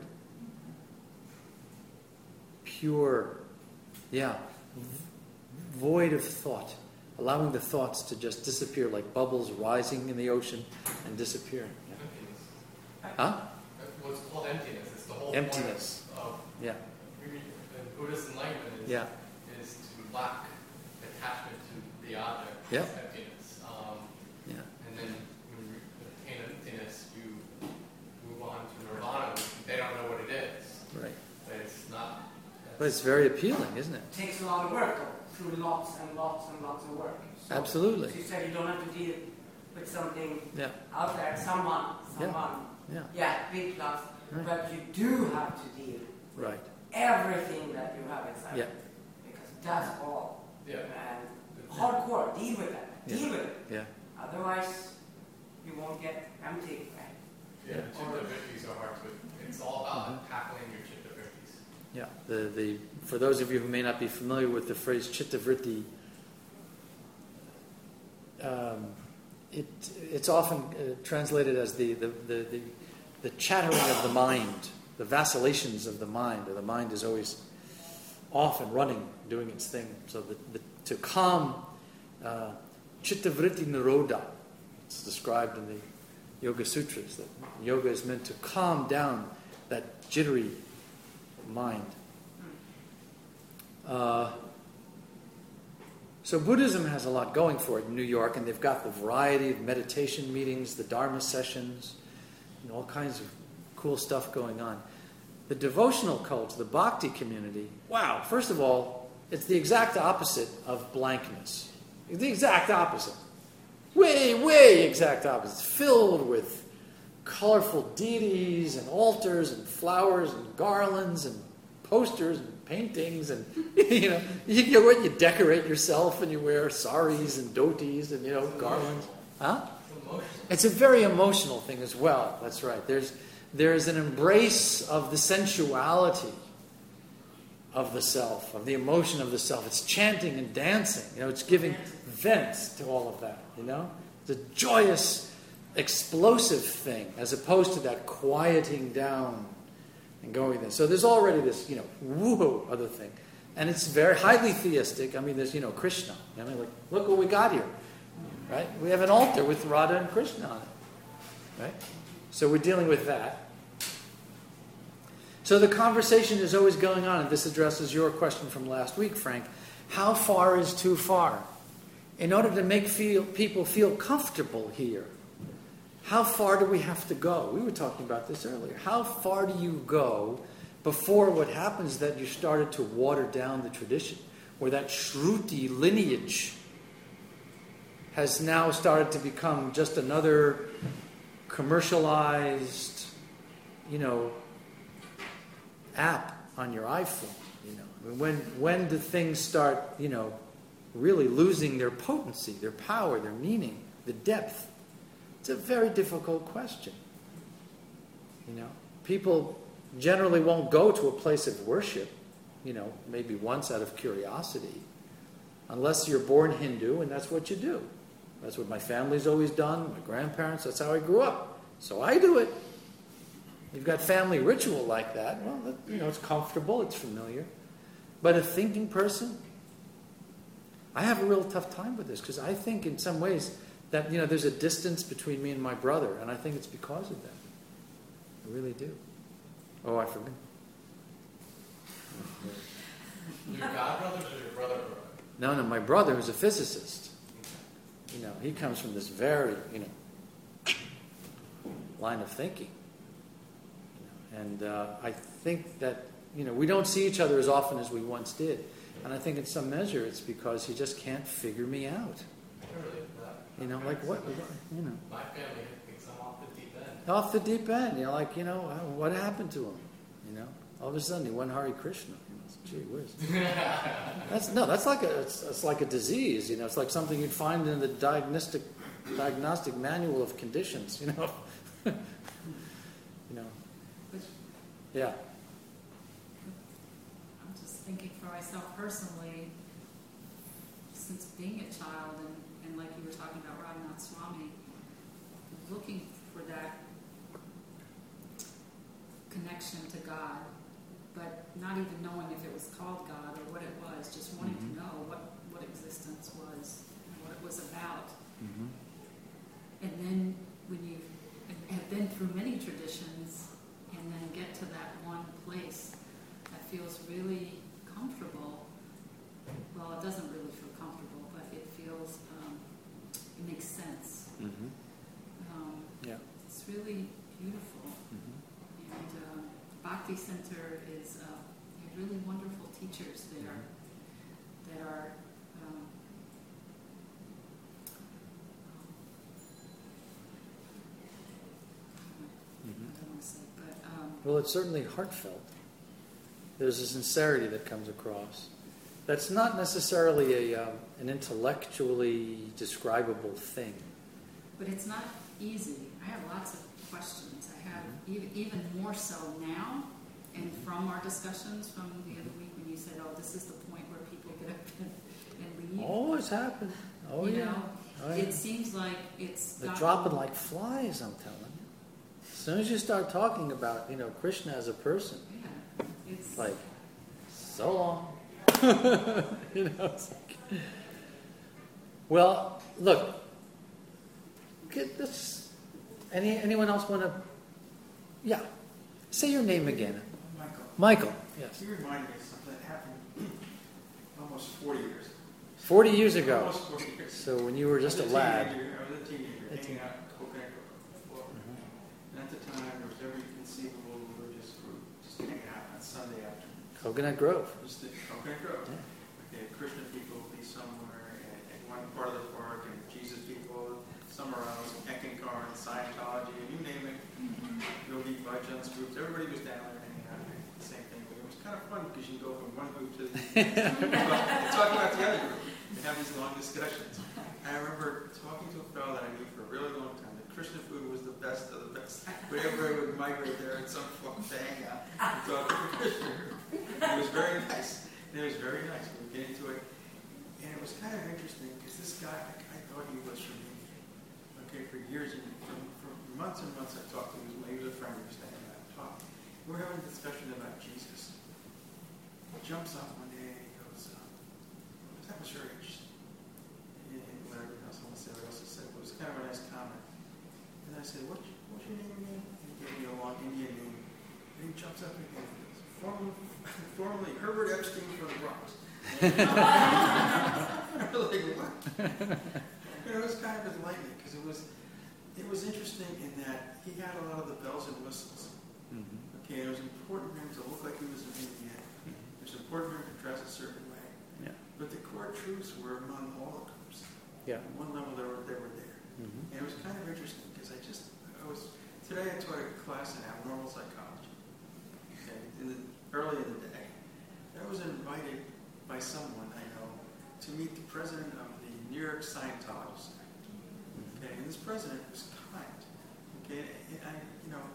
pure, yeah, void of thought, allowing the thoughts to just disappear like bubbles rising in the ocean and disappearing. Yeah. Huh? What's called emptiness. It's the whole Emptiness. point of Yeah. the Buddhist enlightenment is, Yeah. is to lack attachment to the object. Yeah. It's emptiness. Um, Yeah. and then when you attain emptiness, you move on to nirvana, which they don't know what it is. Right. But it's not. But it's very appealing, isn't it? It takes a lot of work, though, through lots and lots and lots of work. So, Absolutely. As you said, you don't have to deal with something Yeah. out there, someone, someone. Yeah. Yeah, big plus. Right. But you do have to deal with Right. everything that you have inside. Yeah. Because that's all. Yeah. And hardcore, deal with that. Deal Yeah. with it. Yeah. Otherwise, you won't get empty. Right? Yeah, chitta vrittis are hard to. It's all about Mhm. tackling your chitta vrittis. Yeah, the, the, for those of you who may not be familiar with the phrase chitta vritti, um, it, it's often uh, translated as the, the, the, the, the chattering of the mind, the vacillations of the mind, or the mind is always off and running, doing its thing. So the, the, to calm uh, chitta vritti nirodha, it's described in the Yoga Sutras, that yoga is meant to calm down that jittery mind. Uh, so Buddhism has a lot going for it in New York, and they've got the variety of meditation meetings, the Dharma sessions, and all kinds of cool stuff going on. The devotional culture, the bhakti community, wow, first of all, it's the exact opposite of blankness. It's the exact opposite. Way, way exact opposite. It's filled with colorful deities and altars and flowers and garlands and posters and paintings and, you know, you, you, you decorate yourself and you wear saris and dhotis and, you know, garlands. Huh? It's a very emotional thing as well. That's right. There's there's an embrace of the sensuality of the self, of the emotion of the self. It's chanting and dancing. You know, it's giving vent to all of that. You know, it's a joyous, explosive thing as opposed to that quieting down and going there. So there's already this, you know, woo other thing, and it's very highly theistic. I mean, there's, you know, Krishna. I mean, like, look what we got here, right? We have an altar with Radha and Krishna on it, right? So we're dealing with that. So the conversation is always going on, and this addresses your question from last week, Frank. How far is too far? In order to make feel, people feel comfortable here, how far do we have to go? We were talking about this earlier. How far do you go before what happens is that you started to water down the tradition, where that Shruti lineage has now started to become just another commercialized, you know, app on your iPhone. You know, I mean, when when do things start, you know, really losing their potency, their power, their meaning, the depth? It's a very difficult question. You know, people generally won't go to a place of worship, you know, maybe once out of curiosity, unless you're born Hindu, and that's what you do. That's what my family's always done, my grandparents, that's how I grew up. So I do it. You've got family ritual like that, well, that, you know, it's comfortable, it's familiar. But a thinking person, I have a real tough time with this, because I think in some ways that, you know, there's a distance between me and my brother, and I think it's because of that. I really do. Oh, I forgot. Your god brothers or your brother brother? No, no, my brother who's a physicist. You know, he comes from this very, you know, line of thinking. You know, and uh, I think that, you know, we don't see each other as often as we once did. And I think in some measure it's because he just can't figure me out. Really? You know, like what, you know. My family thinks I'm off the deep end. Off the deep end. You know, like, you know, what happened to him? You know, all of a sudden he went Hare Krishna. Gee whiz. That's no. That's like a. It's, it's like a disease. You know. It's like something you'd find in the diagnostic diagnostic manual of conditions. You know. You know. Yeah. I'm just thinking for myself personally, since being a child and, and like you were talking about Raghunath Swami, looking for that connection to God. But not even knowing if it was called God or what it was, just wanting mm-hmm. to know what, what existence was and what it was about. Mm-hmm. And then when you have been through many traditions and then get to that one place that feels really comfortable, well, it doesn't really feel comfortable, but it feels, um, it makes sense. Mm-hmm. Um, yeah. It's really beautiful. Mm-hmm. And uh, Bhakti Center is uh, really wonderful teachers there that are um, mm-hmm. I don't want to say, but um, well, it's certainly heartfelt. There's a sincerity that comes across. That's not necessarily a um, an intellectually describable thing. but it's not easy. I have lots of questions. I have even, even more so now, and from our discussions from the other week when you said, oh, this is the point where people get up and, and leave. Always happen. Oh, you yeah. know, Oh, yeah. it seems like it's They're gotten- dropping like flies, I'm telling you. As soon as you start talking about, you know, Krishna as a person, Yeah, it's like, so long. you know, it's like, well, look, get this. Any anyone else want to? Yeah, say your name again. Michael. Michael. Yes. You reminded me of something that happened almost forty years ago. Forty years ago. Almost forty years. So when you were just I a was lad. teenager, I was a teenager, A hanging teen- out in Coconut Grove, Florida. Mhm. And at the time, there was every conceivable religious group just hanging out on Sunday afternoon. Coconut Grove. Just the Coconut Grove. Yeah. Okay, Christian people would be somewhere in, in one part of the park, and Jesus people somewhere else, Eckankar and Scientology, and you name it. Yogi Bhajan's groups, everybody was down there hanging out, doing the same thing. But it was kind of fun because you go from one group to the next and talk about the other group and have these long discussions. I remember talking to a fellow that I knew for a really long time. The Christian food was the best of the best. But everybody would migrate there in some fucking to hang out and talk to the Christian group. It was very nice. It was very nice. We would get into it. And it was kind of interesting because this guy, I, I thought he was from India. Okay, for years, and for, for months and months I talked to him. He was a friend. We were standing out and talking. We were having a discussion about Jesus. He jumps up one day and he goes, um, that was very interesting. And, and when everyone else, I want to say what else he said, but it was kind of a nice comment. And I said, what, what's your name again? And he gave me a long Indian name. And he jumps up again and goes, formerly, formerly Herbert Epstein from the Bronx. I was like, what? You know, it was kind of enlightening because it was, it was interesting in that he had a lot of the bells and whistles. Mm-hmm. Okay, it was important for him to look like he was an Indian. It was important for him to dress a certain way. Yeah. But the core truths were among all the groups. Yeah. At one level, they were, they were there. Mm-hmm. And it was kind of interesting because I just, I was, today I taught a class in abnormal psychology. Okay, in the, early in the day. I was invited by someone I know to meet the president of the New York Scientology Center. Okay, and this president was kind. Okay, and I, you know,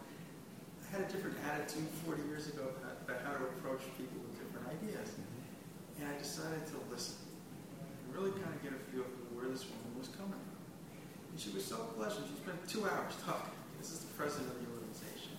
I had a different attitude forty years ago about, about how to approach people with different ideas. And I decided to listen and really kind of get a feel for where this woman was coming from. And she was so pleasant. She spent two hours talking. This is the president of the organization.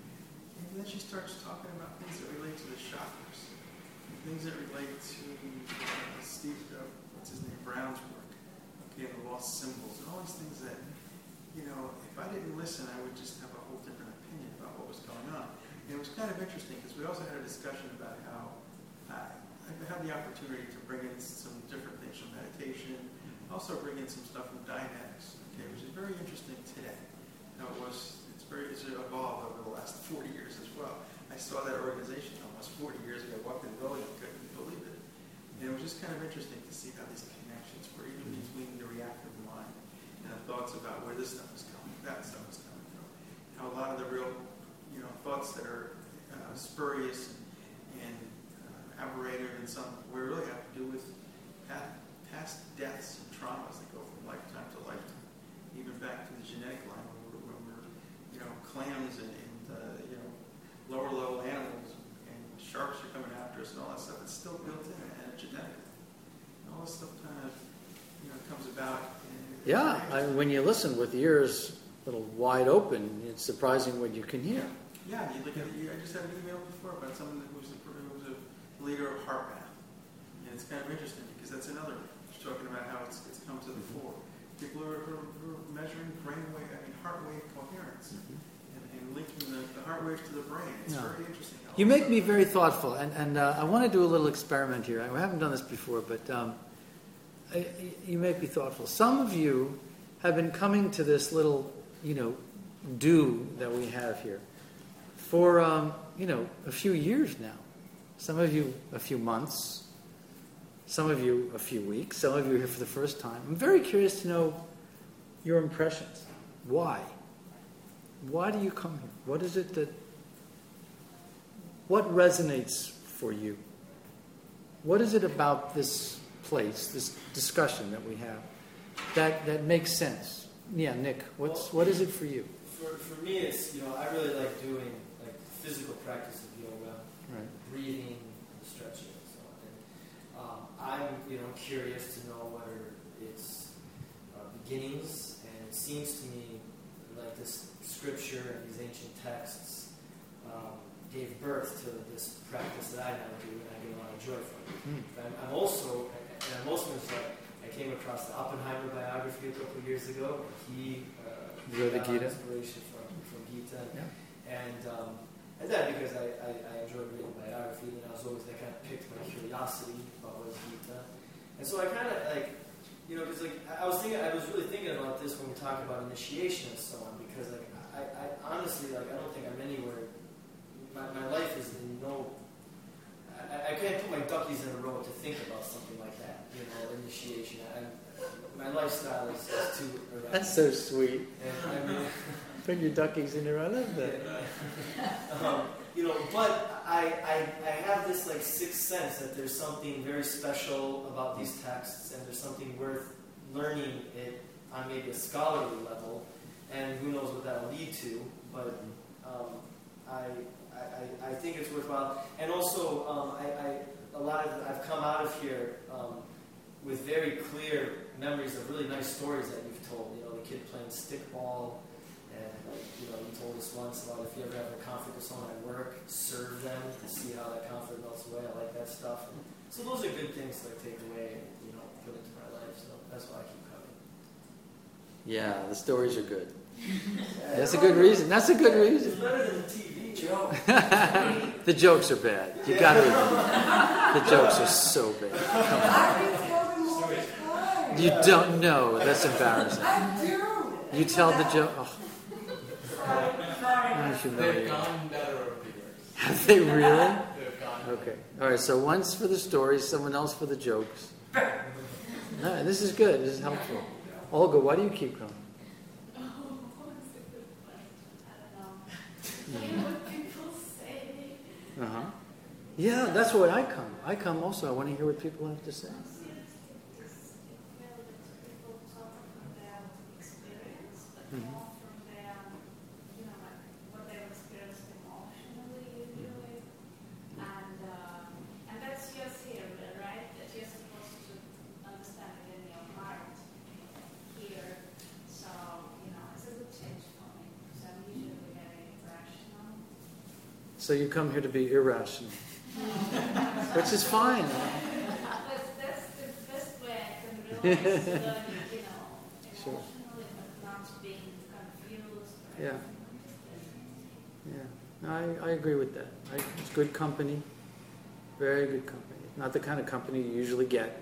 And then she starts talking about things that relate to the chakras, things that relate to uh, Steve, uh, what's his name, Brown's work, okay, the lost symbols, and all these things that, you know, if I didn't listen, I would just have a whole different opinion about what was going on. And it was kind of interesting because we also had a discussion about how I, I had the opportunity to bring in some different things from meditation, also bring in some stuff from Dynamics, okay, which is very interesting today. Now, it was, it's very, it's evolved over the last forty years as well. I saw that organization almost forty years ago. I walked in the building, I couldn't believe it. And it was just kind of interesting to see how these connections were even between the reactive mind and the thoughts about where this stuff is coming, that stuff is coming from. How a lot of the real, you know, thoughts that are uh, spurious and, and uh, aberrated and some, we really have to do with past, past deaths and traumas that go from lifetime to lifetime, even back to the genetic line when we're, when we're you know, clams and, and uh, you know, lower level animals and sharks are coming after us and all that stuff. It's still built in and genetically. And all this stuff kind of, you know, comes about. Yeah, I, when you listen with ears a little wide open, it's surprising what you can hear. Yeah, you look at it, you, I just had an email before about someone who was, a, who was a leader of HeartMath. And it's kind of interesting because that's another, you're talking about how it's, it's come to the fore. People are, are, are measuring brainwave, I mean, heart wave coherence. Mm-hmm. And linking the, the heart waves to the brain. It's no. very interesting. You make me very thoughtful, and, and uh, I want to do a little experiment here. I haven't done this before, but um, I, you make me thoughtful. Some of you have been coming to this little, you know, do that we have here for, um, you know, a few years now. Some of you a few months, some of you a few weeks, some of you are here for the first time. I'm very curious to know your impressions. Why? Why do you come here? What is it that, what resonates for you? What is it about this place, this discussion that we have, that, that makes sense? yeah, Nick, what's what is it for you? For, for me, it's, you know, I really like doing like physical practice of yoga, Right. breathing, and stretching, and so on. And, um, I'm, you know, curious to know whether it's uh, beginnings, and it seems to me like this scripture and these ancient texts um, gave birth to this practice that I now do, and I get a lot of joy from it. Mm. But I'm, I'm also, and I'm also like, I came across the Oppenheimer biography a couple of years ago. He uh, You read the got Gita? inspiration from, from Gita. Yeah. And, um, and that because I, I, I enjoyed reading biography, and I was always, that kind of piqued my curiosity about what is Gita. And so I kind of like, you know, because like, I I was thinking, I was really thinking about this when we talk about initiation and so on, because like, I, I honestly, like, I don't think I'm anywhere, my, my life is in no, I, I can't put my duckies in a row to think about something like that, you know, initiation. I, my lifestyle is, is too erratic. That's so sweet. And, I mean, Put your duckies in there. I love that. um, you know, but I, I, I have this like sixth sense that there's something very special about these texts, and there's something worth learning it on maybe a scholarly level, and who knows what that will lead to. But um, I, I, I think it's worthwhile. And also, um, I, I a lot of I've come out of here um, with very clear memories of really nice stories that you've told. You know, the kid playing stickball. And, like, you know, you told us once about if you ever have a conflict with someone at work, serve them to see how that conflict melts away. I like that stuff. And so those are good things to like, take away and, you know, put into my life. So that's why I keep coming. Yeah, the stories are good. That's a good reason. That's a good reason. It's better than the T V joke. The jokes are bad. You got to admit. The jokes are so bad. You don't know. That's embarrassing. You tell the joke. Oh. They've gone better over the years. Have they really? They've gone. Okay. All right. So one's for the stories, someone else for the jokes. No, this is good. This is helpful. Olga, why do you keep coming? Oh, what's a good question? I don't know. You know what people say? Uh huh. Yeah, that's why I come. I come also. I want to hear what people have to say. Mm-hmm. So you come here to be irrational, which is fine. But that's the best way I can realize learning, you know, Sure. emotionally, but not being confused. or Yeah. anything. Yeah, no, I, I agree with that. I, it's good company, very good company. Not the kind of company you usually get.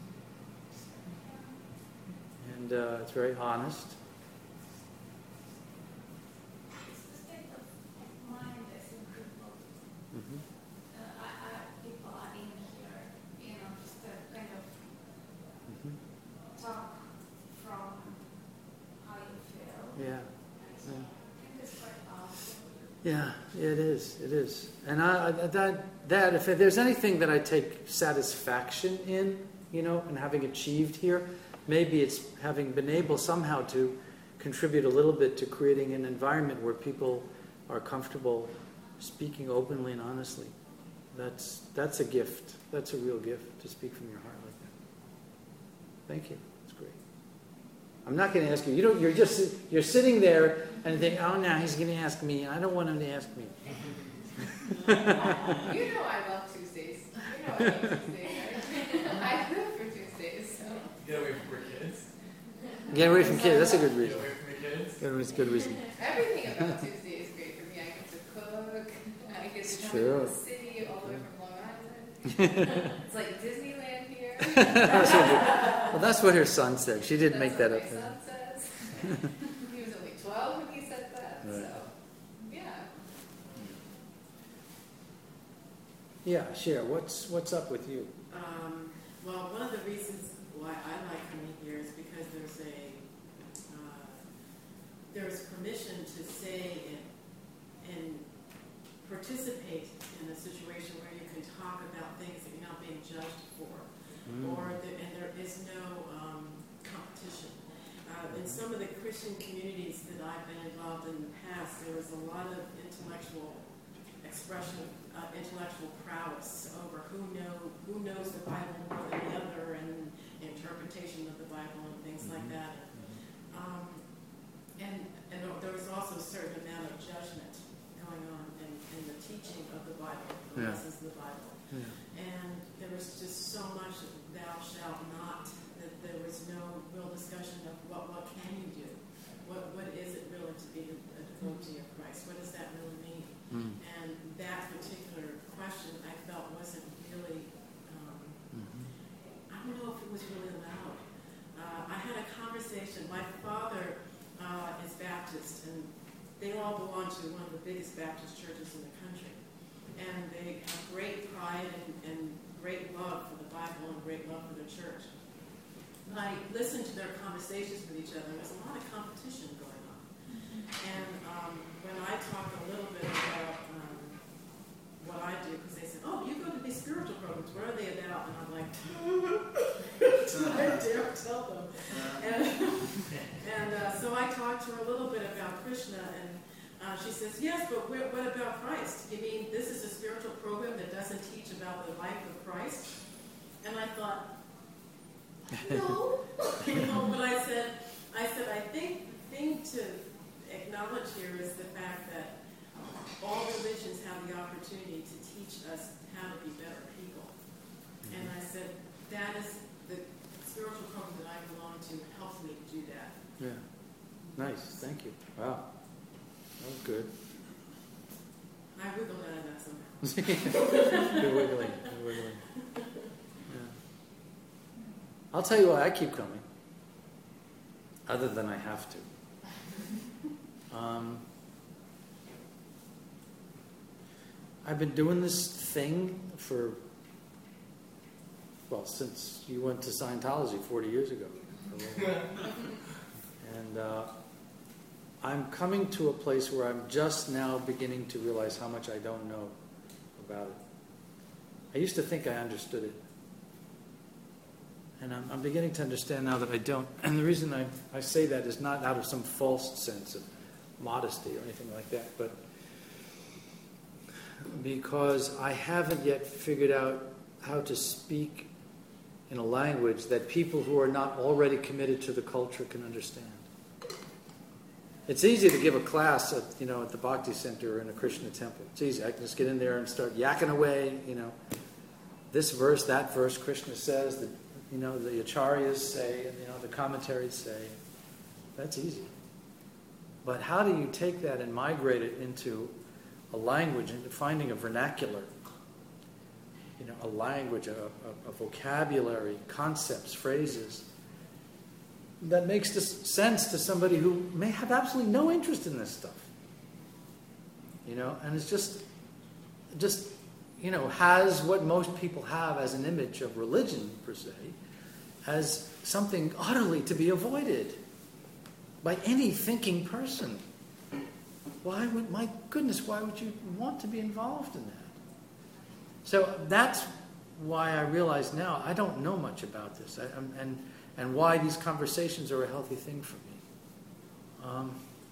And uh, it's very honest. It's the state of mind, I think, people, Mm-hmm. uh, I, I, people are in here, you know, just to kind of Mm-hmm. talk from how you feel. Yeah. And so Yeah. I think it's quite powerful. Yeah, it is. It is. And I, I, that, that, if there's anything that I take satisfaction in, you know, and having achieved here, maybe it's having been able somehow to contribute a little bit to creating an environment where people are comfortable speaking openly and honestly. That's that's a gift. That's a real gift to speak from your heart like that. Thank you. It's great. I'm not going to ask you. You don't. You're just you're sitting there and think, oh, now he's going to ask me. I don't want him to ask me. You know I love Tuesdays. You know I love Tuesdays. I live for Tuesdays. So. Get away from your kids. Get away from kids. That's a good reason. Get away from your kids. Good, it's a good reason. Everything about Tuesday is great for me. I get to cook. I get to It's come true. to the city all the way from Long Island. It's like Disneyland here. That's what her- well, that's what her son said. She didn't make that That's up. what my son says. He was only twelve when he said that. Right. So, yeah. Yeah, share. What's what's up with you? Um, well, one of the reasons why I like coming here is because there's a uh, there's permission to say and, and participate in a situation where you can talk about things that you're not being judged for, Mm. or the, and there is no um, competition. Uh, uh, in some of the Christian communities that I've been involved in in the past, there was a lot of intellectual expression, uh, intellectual prowess over who know who knows the Bible more than the other, and interpretation of the Bible and things like that. Um, and and there was also a certain amount of judgment going on in, in the teaching of the Bible, the Yeah. lessons of the Bible. Yeah. And there was just so much thou shalt not, that there was no real discussion of what what can you do? What what is it really to be a devotee of Christ? What does that really mean? Mm. And that particular question I felt wasn't really, um, Mm-hmm. I don't know if it was really allowed. Uh, I had a conversation, my father uh, is Baptist, and they all belong to one of the biggest Baptist churches in the country. And they have great pride and, and great love for the Bible and great love for the church. When I listened to their conversations with each other, there was a lot of competition going on. And um, when I talked a little bit about um, what I do, because they said, oh, you go to these spiritual programs, what are they about? And I'm like, I dare tell them. And, and uh, so I talked to her a little bit about Krishna, and uh, she says, yes, but wh- what about Christ? You mean this is a spiritual program that doesn't teach about the life of Christ? And I thought, no. You know, but I said, I said, I think the thing to acknowledge here is the fact that all religions have the opportunity to teach us how to be better people. And I said, that is the spiritual program that I belong to helps me do that. Yeah. Nice. Thank you. Wow. That was good. I wiggled out of that somehow. Good wiggling. Good wiggling. Yeah. I'll tell you why I keep coming. Other than I have to. Um, I've been doing this thing for, well, since you went to Scientology forty years ago. And uh, I'm coming to a place where I'm just now beginning to realize how much I don't know about it. I used to think I understood it. And I'm, I'm beginning to understand now that I don't. And the reason I, I say that is not out of some false sense of modesty or anything like that, but because I haven't yet figured out how to speak in a language that people who are not already committed to the culture can understand. It's easy to give a class at, you know, at the Bhakti Center or in a Krishna temple. It's easy. I can just get in there and start yakking away, you know. This verse, that verse, Krishna says, that, you know, the acharyas say, and, you know, the commentaries say. That's easy. But how do you take that and migrate it into a language, into finding a vernacular? You know, a language, a, a, a vocabulary, concepts, phrases that makes this sense to somebody who may have absolutely no interest in this stuff. You know, and it's just, just, you know, has what most people have as an image of religion, per se, as something utterly to be avoided by any thinking person. Why would, my goodness, why would you want to be involved in that? So that's why I realize now I don't know much about this, I, I'm, and and why these conversations are a healthy thing for me. Um,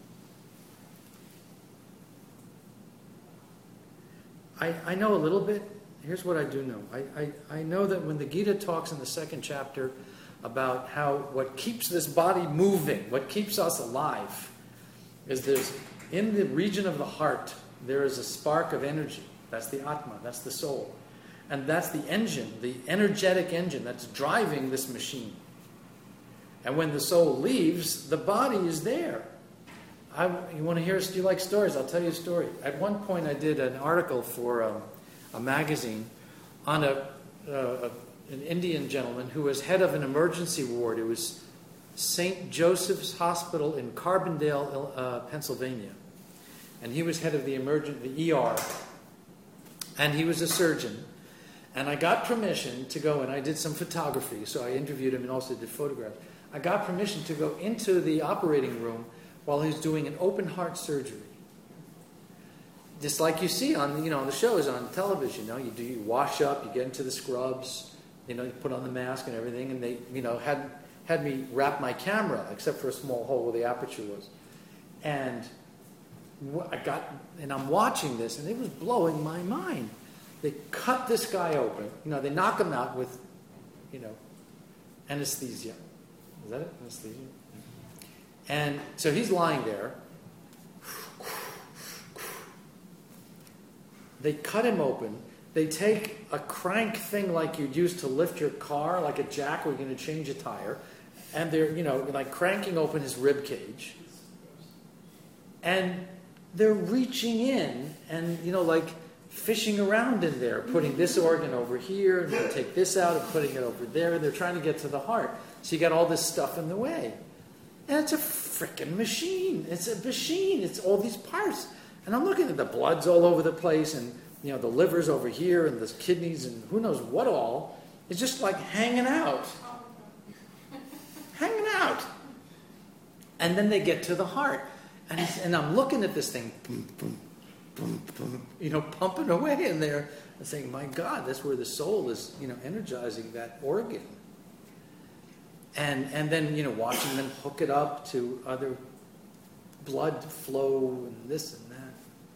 I, I know a little bit. Here's what I do know. I, I, I know that when the Gita talks in the second chapter about how what keeps this body moving, what keeps us alive, is there's in the region of the heart, there is a spark of energy. That's the Atma, that's the soul. And that's the engine, the energetic engine that's driving this machine. And when the soul leaves, the body is there. I, you want to hear, do you like stories? I'll tell you a story. At one point I did an article for um, a magazine on a, uh, an Indian gentleman who was head of an emergency ward. It was Saint Joseph's Hospital in Carbondale, uh, Pennsylvania. And he was head of the emergent, the E R. And he was a surgeon. And I got permission to go, and I did some photography, so I interviewed him and also did photographs. I got permission to go into the operating room while he was doing an open heart surgery. Just like you see on, you know, the shows on television, you know, you do, you wash up, you get into the scrubs, you know, you put on the mask and everything, and they, you know, had had me wrap my camera, except for a small hole where the aperture was. And wh- I got, and I'm watching this, and it was blowing my mind. They cut this guy open. You know, they knock him out with, you know, anesthesia. Is that it? Anesthesia? And so he's lying there. They cut him open. They take a crank thing like you'd use to lift your car, like a jack where you're going to change a tire, and they're, you know, like cranking open his rib cage. And they're reaching in and, you know, like fishing around in there, putting this organ over here, and they take this out and putting it over there, and they're trying to get to the heart. So you got all this stuff in the way. And it's a freaking machine. It's a machine. It's all these parts. And I'm looking at the blood's all over the place, and, you know, the liver's over here, and the kidneys, and who knows what all. It's just like hanging out. Hanging out. And then they get to the heart. And, it's, and I'm looking at this thing, boom, boom, boom, boom, you know, pumping away in there, and saying, my God, that's where the soul is, you know, energizing that organ. And and then, you know, watching them hook it up to other blood flow and this and that.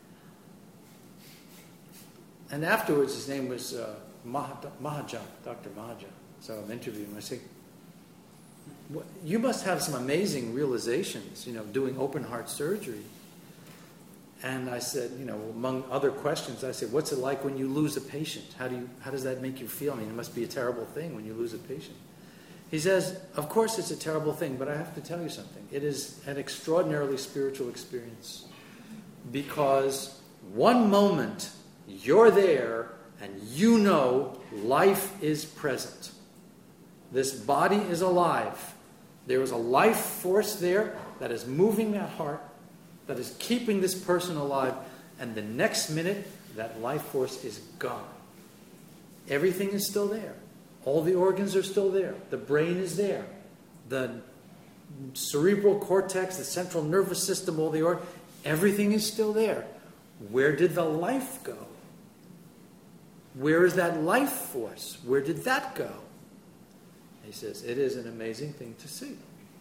And afterwards, his name was uh, Mahajan, Doctor Mahajan. So I'm interviewing him. I say, you must have some amazing realizations, you know, doing open heart surgery. And I said, you know, among other questions, I said, what's it like when you lose a patient? How do you, how does that make you feel? I mean, it must be a terrible thing when you lose a patient. He says, of course it's a terrible thing, but I have to tell you something. It is an extraordinarily spiritual experience. Because one moment you're there and you know life is present. This body is alive. There is a life force there that is moving that heart, that is keeping this person alive, and the next minute that life force is gone. Everything is still there. All the organs are still there. The brain is there. The cerebral cortex, the central nervous system, all the organs, everything is still there. Where did the life go? Where is that life force? Where did that go? He says, it is an amazing thing to see.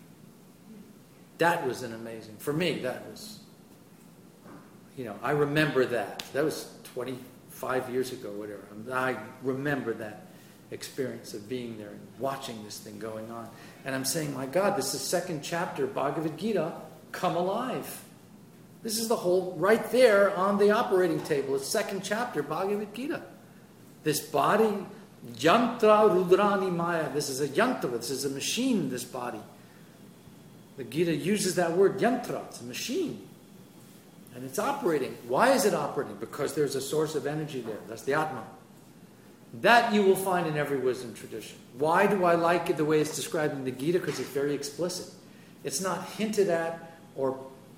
That was an amazing, for me, that was, you know, I remember that. That was twenty-five years ago, whatever. I remember that experience of being there and watching this thing going on. And I'm saying, my God, this is second chapter, Bhagavad Gita, come alive. This is the whole, right there on the operating table, it's second chapter, Bhagavad Gita. This body, yantra rudrani maya, this is a yantra, this is a machine, this body. The Gita uses that word yantra, it's a machine. And it's operating. Why is it operating? Because there's a source of energy there. That's the Atma. That you will find in every wisdom tradition. Why do I like it the way it's described in the Gita? Because it's very explicit. It's not hinted at or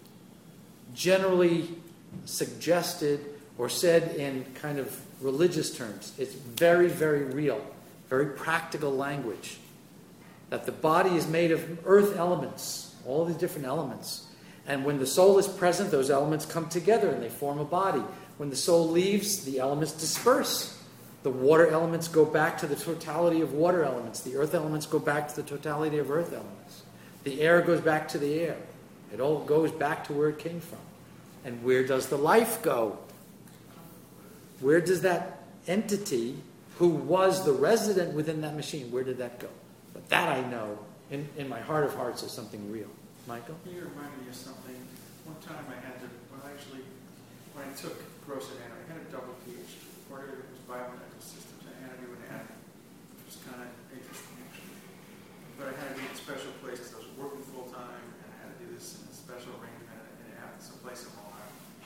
generally suggested or said in kind of religious terms. It's very, very real, very practical language. That the body is made of earth elements, all these different elements. And when the soul is present, those elements come together and they form a body. When the soul leaves, the elements disperse. The water elements go back to the totality of water elements. The earth elements go back to the totality of earth elements. The air goes back to the air. It all goes back to where it came from. And where does the life go? Where does that entity who was the resident within that machine, where did that go? But that I know, in, in my heart of hearts, is something real. Michael? You reminded me of something. One time I had to, well actually, when I took gross anatomy, I had a double PhD. Part of it was biomedical systems anatomy with anatomy, which was kind of interesting actually. But I had to be in special places. I was working full time, and I had to do this in a special arrangement and have someplace in Ohio.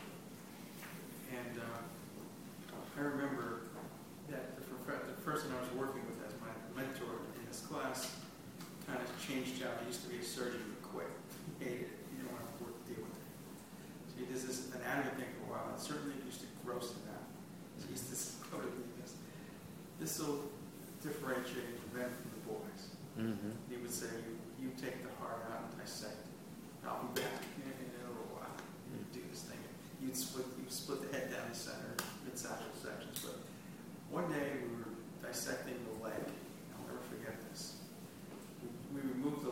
And uh, I remember that the, prof- the person I was working with as my mentor in this class kind of changed job. He used to be a surgeon, but quit. He hated it. He didn't want to work, deal with it. So he does this anatomy thing for a while, and certainly used to gross him out. So he used to quote me this. This will differentiate the men from the boys. Mm-hmm. He would say, you, you take the heart out and dissect it. I'll be back in, in a little while. You'd do this thing. You'd split, you'd split the head down the center, mid-sagittal sections. But one day we were dissecting the leg. I'll never forget this. We, we removed the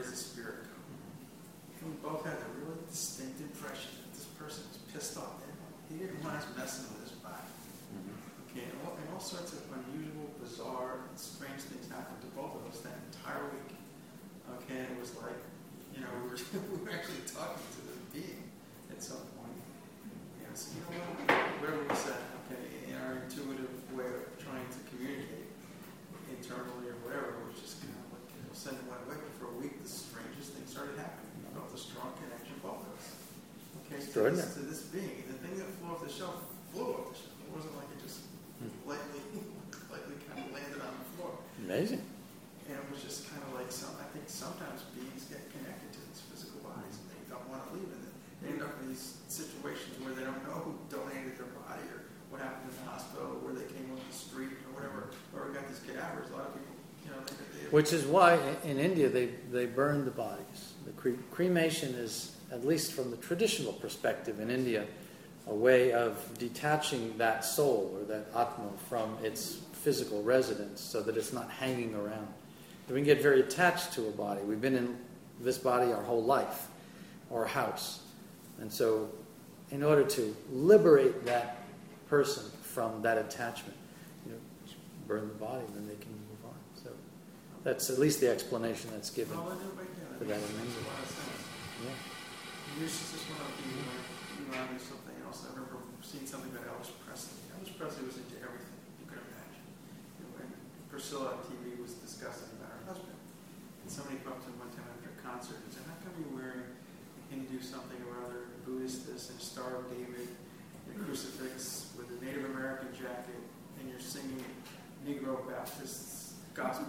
does the spirit go? And we both had a really distinct impression that this person was pissed off. He didn't want us messing with his body. Okay, and all, and all sorts of unusual, bizarre, and strange things happened to both of us that entire week. Okay, and it was like, you know, we were, we were actually talking to this being at some point. And I said, you know what, whatever we said, okay, in our intuitive way of trying to communicate internally or whatever, it was just kind of like, you know, sending one away. But for a week, the strangest things started happening. We felt a strong connection, both of us. Okay, to this, to this being. The thing that flew off the shelf flew off the shelf. It wasn't like it just lightly, lightly kind of landed on the floor. Amazing. And it was just kind of like some. I think sometimes beings get connected to these physical bodies, and they don't want to leave it. They end up in these situations where they don't know who donated their body or what happened in the hospital, or where they came off the street, or whatever. Or we got these cadavers. A lot of people, you know, think that they. Which is why in India they they burn the bodies. The cre- cremation is, at least from the traditional perspective in India, a way of detaching that soul or that atma from its physical residence so that it's not hanging around. We can get very attached to a body. We've been in this body our whole life, or house. And so in order to liberate that person from that attachment, you know, burn the body, then they can move on. So that's at least the explanation that's given Well, I do make that. for that Makes amendment. a lot of sense. Yeah. This is just one of the, you remind me of something else. I remember seeing something about Elvis Presley. Elvis Presley was into everything you could imagine. You know, when Priscilla on T V was discussing about her husband, and somebody came up to him one time after a concert and said, "How come you're wearing a Hindu something or other, Buddhist this, and Star of David, and a crucifix with a Native American jacket, and you're singing Negro Baptist gospel?"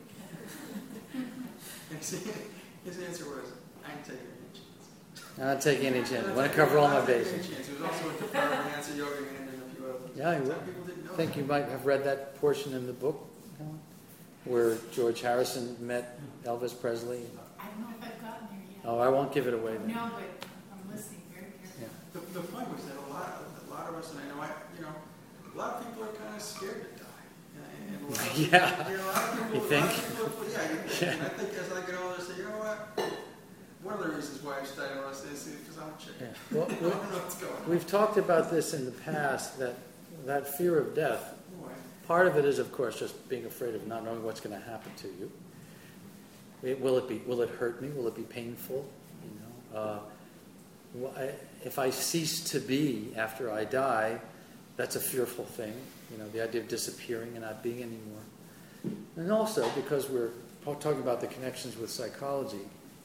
And his answer was, "I'm taking any chance." I'm not taking any chance. I want to cover all my bases. He was also into Paramahansa Yogananda and a few others. Yeah, I Some people didn't know think that. you might have read that portion in the book, Helen, where George Harrison met Elvis Presley. I don't know if I've gotten there yet. Oh, I won't give it away then. No, but I'm listening very carefully. The, the point was that a lot, a lot of us, and I know, I, you know, a lot of people are kind of scared to die. And, and a lot of, Yeah. You know, a lot of people, You a think? lot of people, yeah, you think. And I think as I get older, I say, you know what? One of the reasons why I study all this is because I'm a chicken. Yeah. Well, I don't know what's going on. We've talked about this in the past, that that fear of death, part of it is, of course, just being afraid of not knowing what's going to happen to you. It, will it be? Will it hurt me? Will it be painful? You know, uh, wh- I- if I cease to be after I die, that's a fearful thing. You know, the idea of disappearing and not being anymore. And also, because we're talking about the connections with psychology,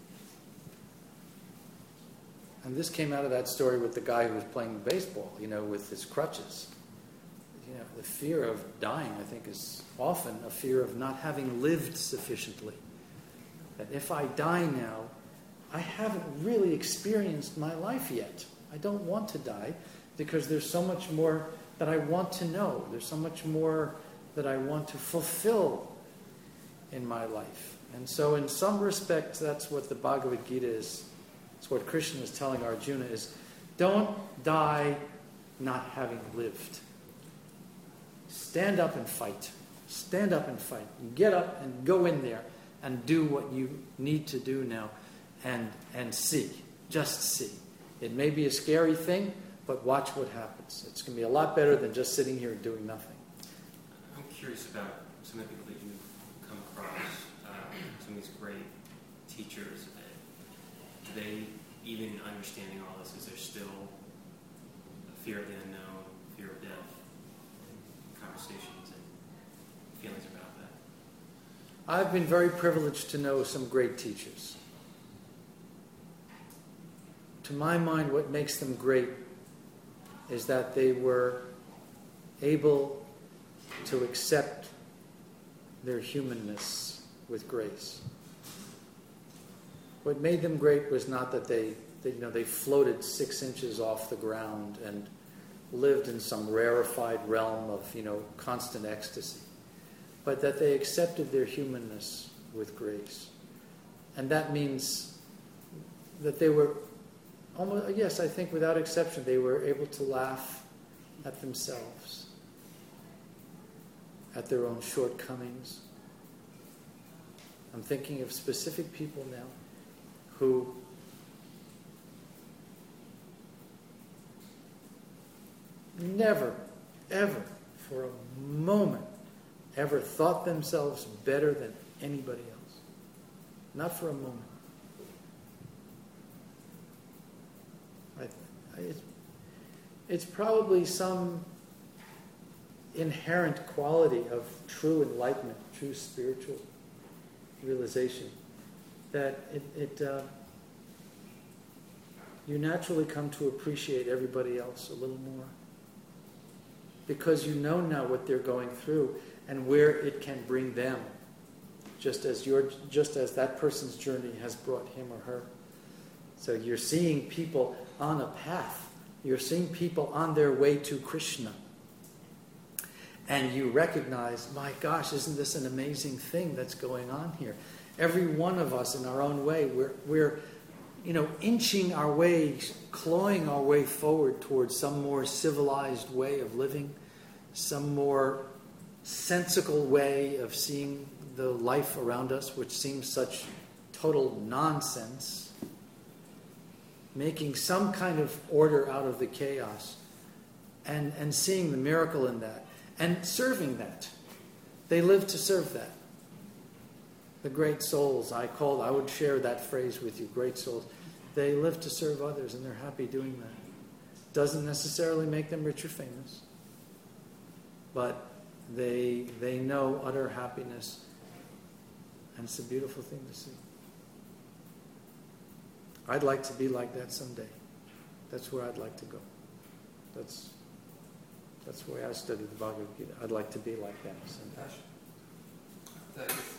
and this came out of that story with the guy who was playing baseball, you know, with his crutches. You know, the fear of dying, I think, is often a fear of not having lived sufficiently. That if I die now, I haven't really experienced my life yet. I don't want to die because there's so much more that I want to know. There's so much more that I want to fulfill in my life. And so in some respects, that's what the Bhagavad Gita is. It's what Krishna is telling Arjuna is, don't die not having lived. Stand up and fight. Stand up and fight. Get up and go in there and do what you need to do now and, and see. Just see. It may be a scary thing, but watch what happens. It's going to be a lot better than just sitting here and doing nothing. I'm curious about some of the people that you've come across, uh, some of these great teachers. Do they, even understanding all this, is there still a fear of the unknown, fear of death, conversations and feelings about that? I've been very privileged to know some great teachers. To my mind, what makes them great is that they were able to accept their humanness with grace. What made them great was not that they, they, you know, they floated six inches off the ground and lived in some rarefied realm of, you know, constant ecstasy, but that they accepted their humanness with grace. And that means that they were almost, yes, I think without exception, they were able to laugh at themselves, at their own shortcomings, I'm thinking of specific people now who never, ever, for a moment, ever thought themselves better than anybody else. Not for a moment. I, I, it's, it's probably some inherent quality of true enlightenment, true spiritual realization, that it, it uh, you naturally come to appreciate everybody else a little more, because you know now what they're going through and where it can bring them, just as your just as that person's journey has brought him or her. So you're seeing people on a path. You're seeing people on their way to Krishna. And you recognize, my gosh, isn't this an amazing thing that's going on here? Every one of us in our own way, we're, we're you know, inching our way, clawing our way forward towards some more civilized way of living, some more sensical way of seeing the life around us, which seems such total nonsense, making some kind of order out of the chaos, and, and seeing the miracle in that, and serving that. They live to serve that. The great souls, I called, I would share that phrase with you, great souls. They live to serve others, and they're happy doing that. Doesn't necessarily make them rich or famous, but they they know utter happiness, and it's a beautiful thing to see. I'd like to be like that someday. That's where I'd like to go. That's that's the way I study the Bhagavad Gita. I'd like to be like them someday. That is,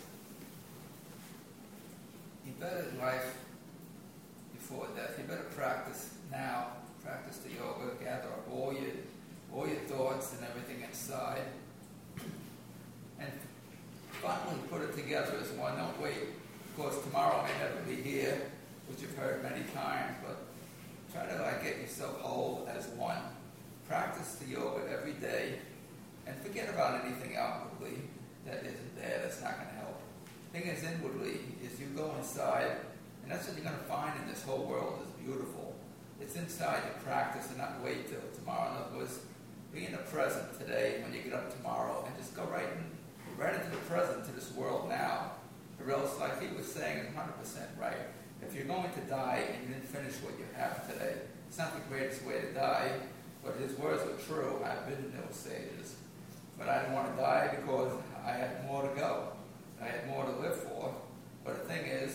you better life before death. You better practice now. Practice the yoga. Gather up all your all your thoughts and everything inside, and finally put it together as one. Don't wait. Of course, tomorrow may never be here, which you've heard many times, but try to like get yourself whole as one. Practice the yoga every day, and forget about anything outwardly that isn't there, that's not going to help. The thing is, inwardly, is you go inside, and that's what you're going to find in this whole world is beautiful. It's inside you practice and not wait till tomorrow. In other words, be in the present today when you get up tomorrow, and just go right, in, right into the present, to this world now. Or else, like he was saying, it's one hundred percent right. If you're going to die and you didn't finish what you have today, it's not the greatest way to die, but his words were true. I've been in those stages. But I didn't want to die because I had more to go. I had more to live for. But the thing is,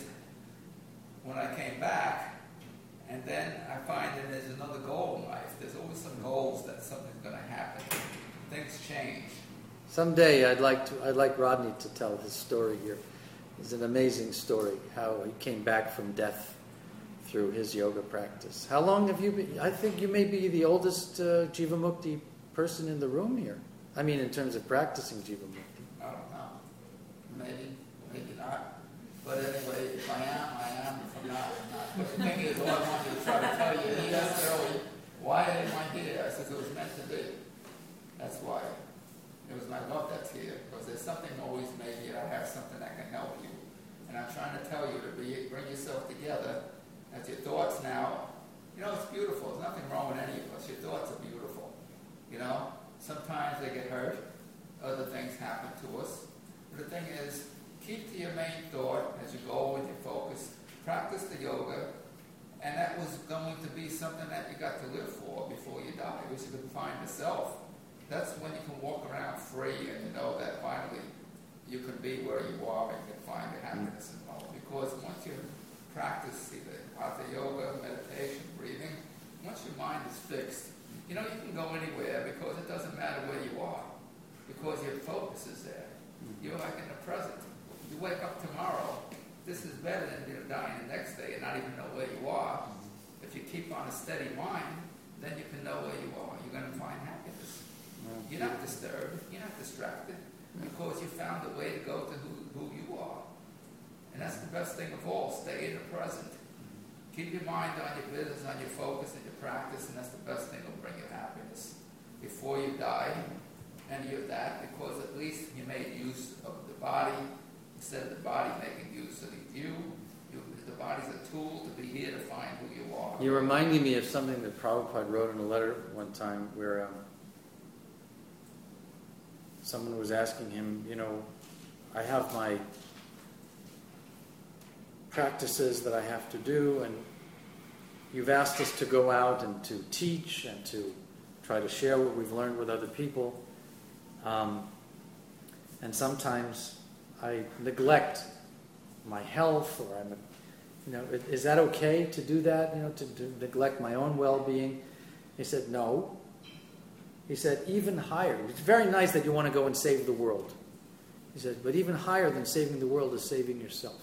when I came back, and then I find that there's another goal in life. There's always some goals that something's going to happen. Things change. Someday I'd like to. I'd like Rodney to tell his story here. It's an amazing story how he came back from death through his yoga practice. How long have you been? I think you may be the oldest uh, Jivamukti person in the room here. I mean, in terms of practicing Jivamukti. I don't know. Maybe, maybe not. But anyway, if I am, I am. If I'm not, I'm not. But the thing is, all I wanted to try to tell you, he asked earlier, why am I here? I said, it was meant to be. That's why. It was my love that's here. Because there's something always maybe I have something that can help you. And I'm trying to tell you to be, bring yourself together. As your thoughts now, you know, it's beautiful. There's nothing wrong with any of us. Your thoughts are beautiful. You know, sometimes they get hurt. Other things happen to us. But the thing is, keep to your main thought as you go with your focus. Practice the yoga. And that was going to be something that you got to live for before you die. Which you can find the self. That's when you can walk around free and you know that finally you can be where you are and you can find the happiness involved. Because once you practice either hatha yoga, meditation, breathing, once your mind is fixed, you know, you can go anywhere because it doesn't matter where you are. Because your focus is there. You're like in the present. You wake up tomorrow, this is better than you dying the next day and not even know where you are. If you keep on a steady mind, then you can know where you are. You're going to find happiness. You're not disturbed. You're not distracted. Because you found a way to go to who, who you are. And that's the best thing of all. Stay in the present. Keep your mind on your business, on your focus, and your practice, and that's the best thing that will bring you happiness. Before you die, any of that, because at least you made use of the body, instead of the body making you. So that you, you, the body's a tool to be here to find who you are. You're reminding me of something that Prabhupada wrote in a letter one time where um, someone was asking him, you know, I have my practices that I have to do, and you've asked us to go out and to teach and to try to share what we've learned with other people. Um, and sometimes I neglect my health, or I'm, you know, is that okay to do that? You know, to, to neglect my own well-being? He said, no. He said, even higher. It's very nice that you want to go and save the world. He said, but even higher than saving the world is saving yourself.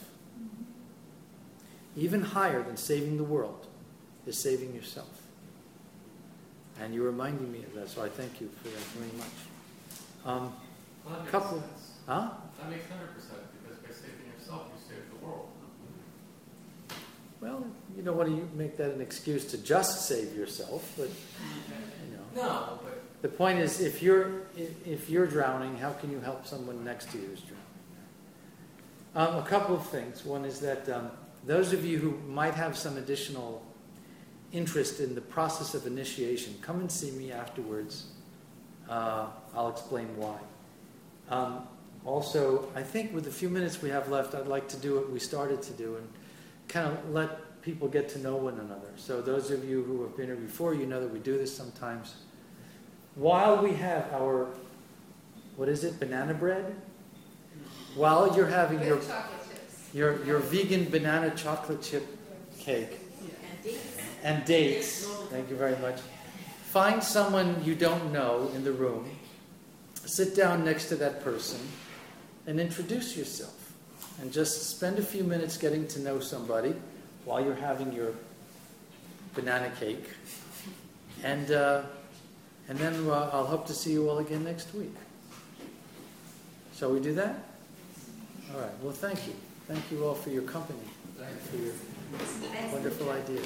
Even higher than saving the world is saving yourself. And you're reminding me of that, so I thank you for that very much. Um, Well, that makes couple, sense. huh? That makes one hundred percent, because by saving yourself, you save the world. Well, you don't want to make that an excuse to just save yourself, but you know. No, but The point is, if you're if you're drowning, how can you help someone next to you who's drowning? Um, a couple of things. One is that um, those of you who might have some additional interest in the process of initiation, come and see me afterwards. Uh, I'll explain why. Um, also, I think with the few minutes we have left, I'd like to do what we started to do and kind of let people get to know one another. So those of you who have been here before, you know that we do this sometimes. While we have our, what is it, banana bread? While you're having your, your, your vegan banana chocolate chip cake and dates, thank you very much. Find someone you don't know in the room, sit down next to that person, and introduce yourself. And just spend a few minutes getting to know somebody while you're having your banana cake. And uh, and then uh, I'll hope to see you all again next week. Shall we do that? All right. Well, thank you. Thank you all for your company. Thank you for your wonderful ideas.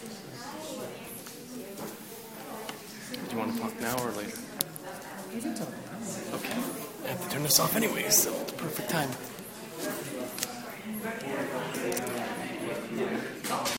Do you want to talk now or later? You can talk now. Okay. I have to turn this off anyway, so it's the perfect time.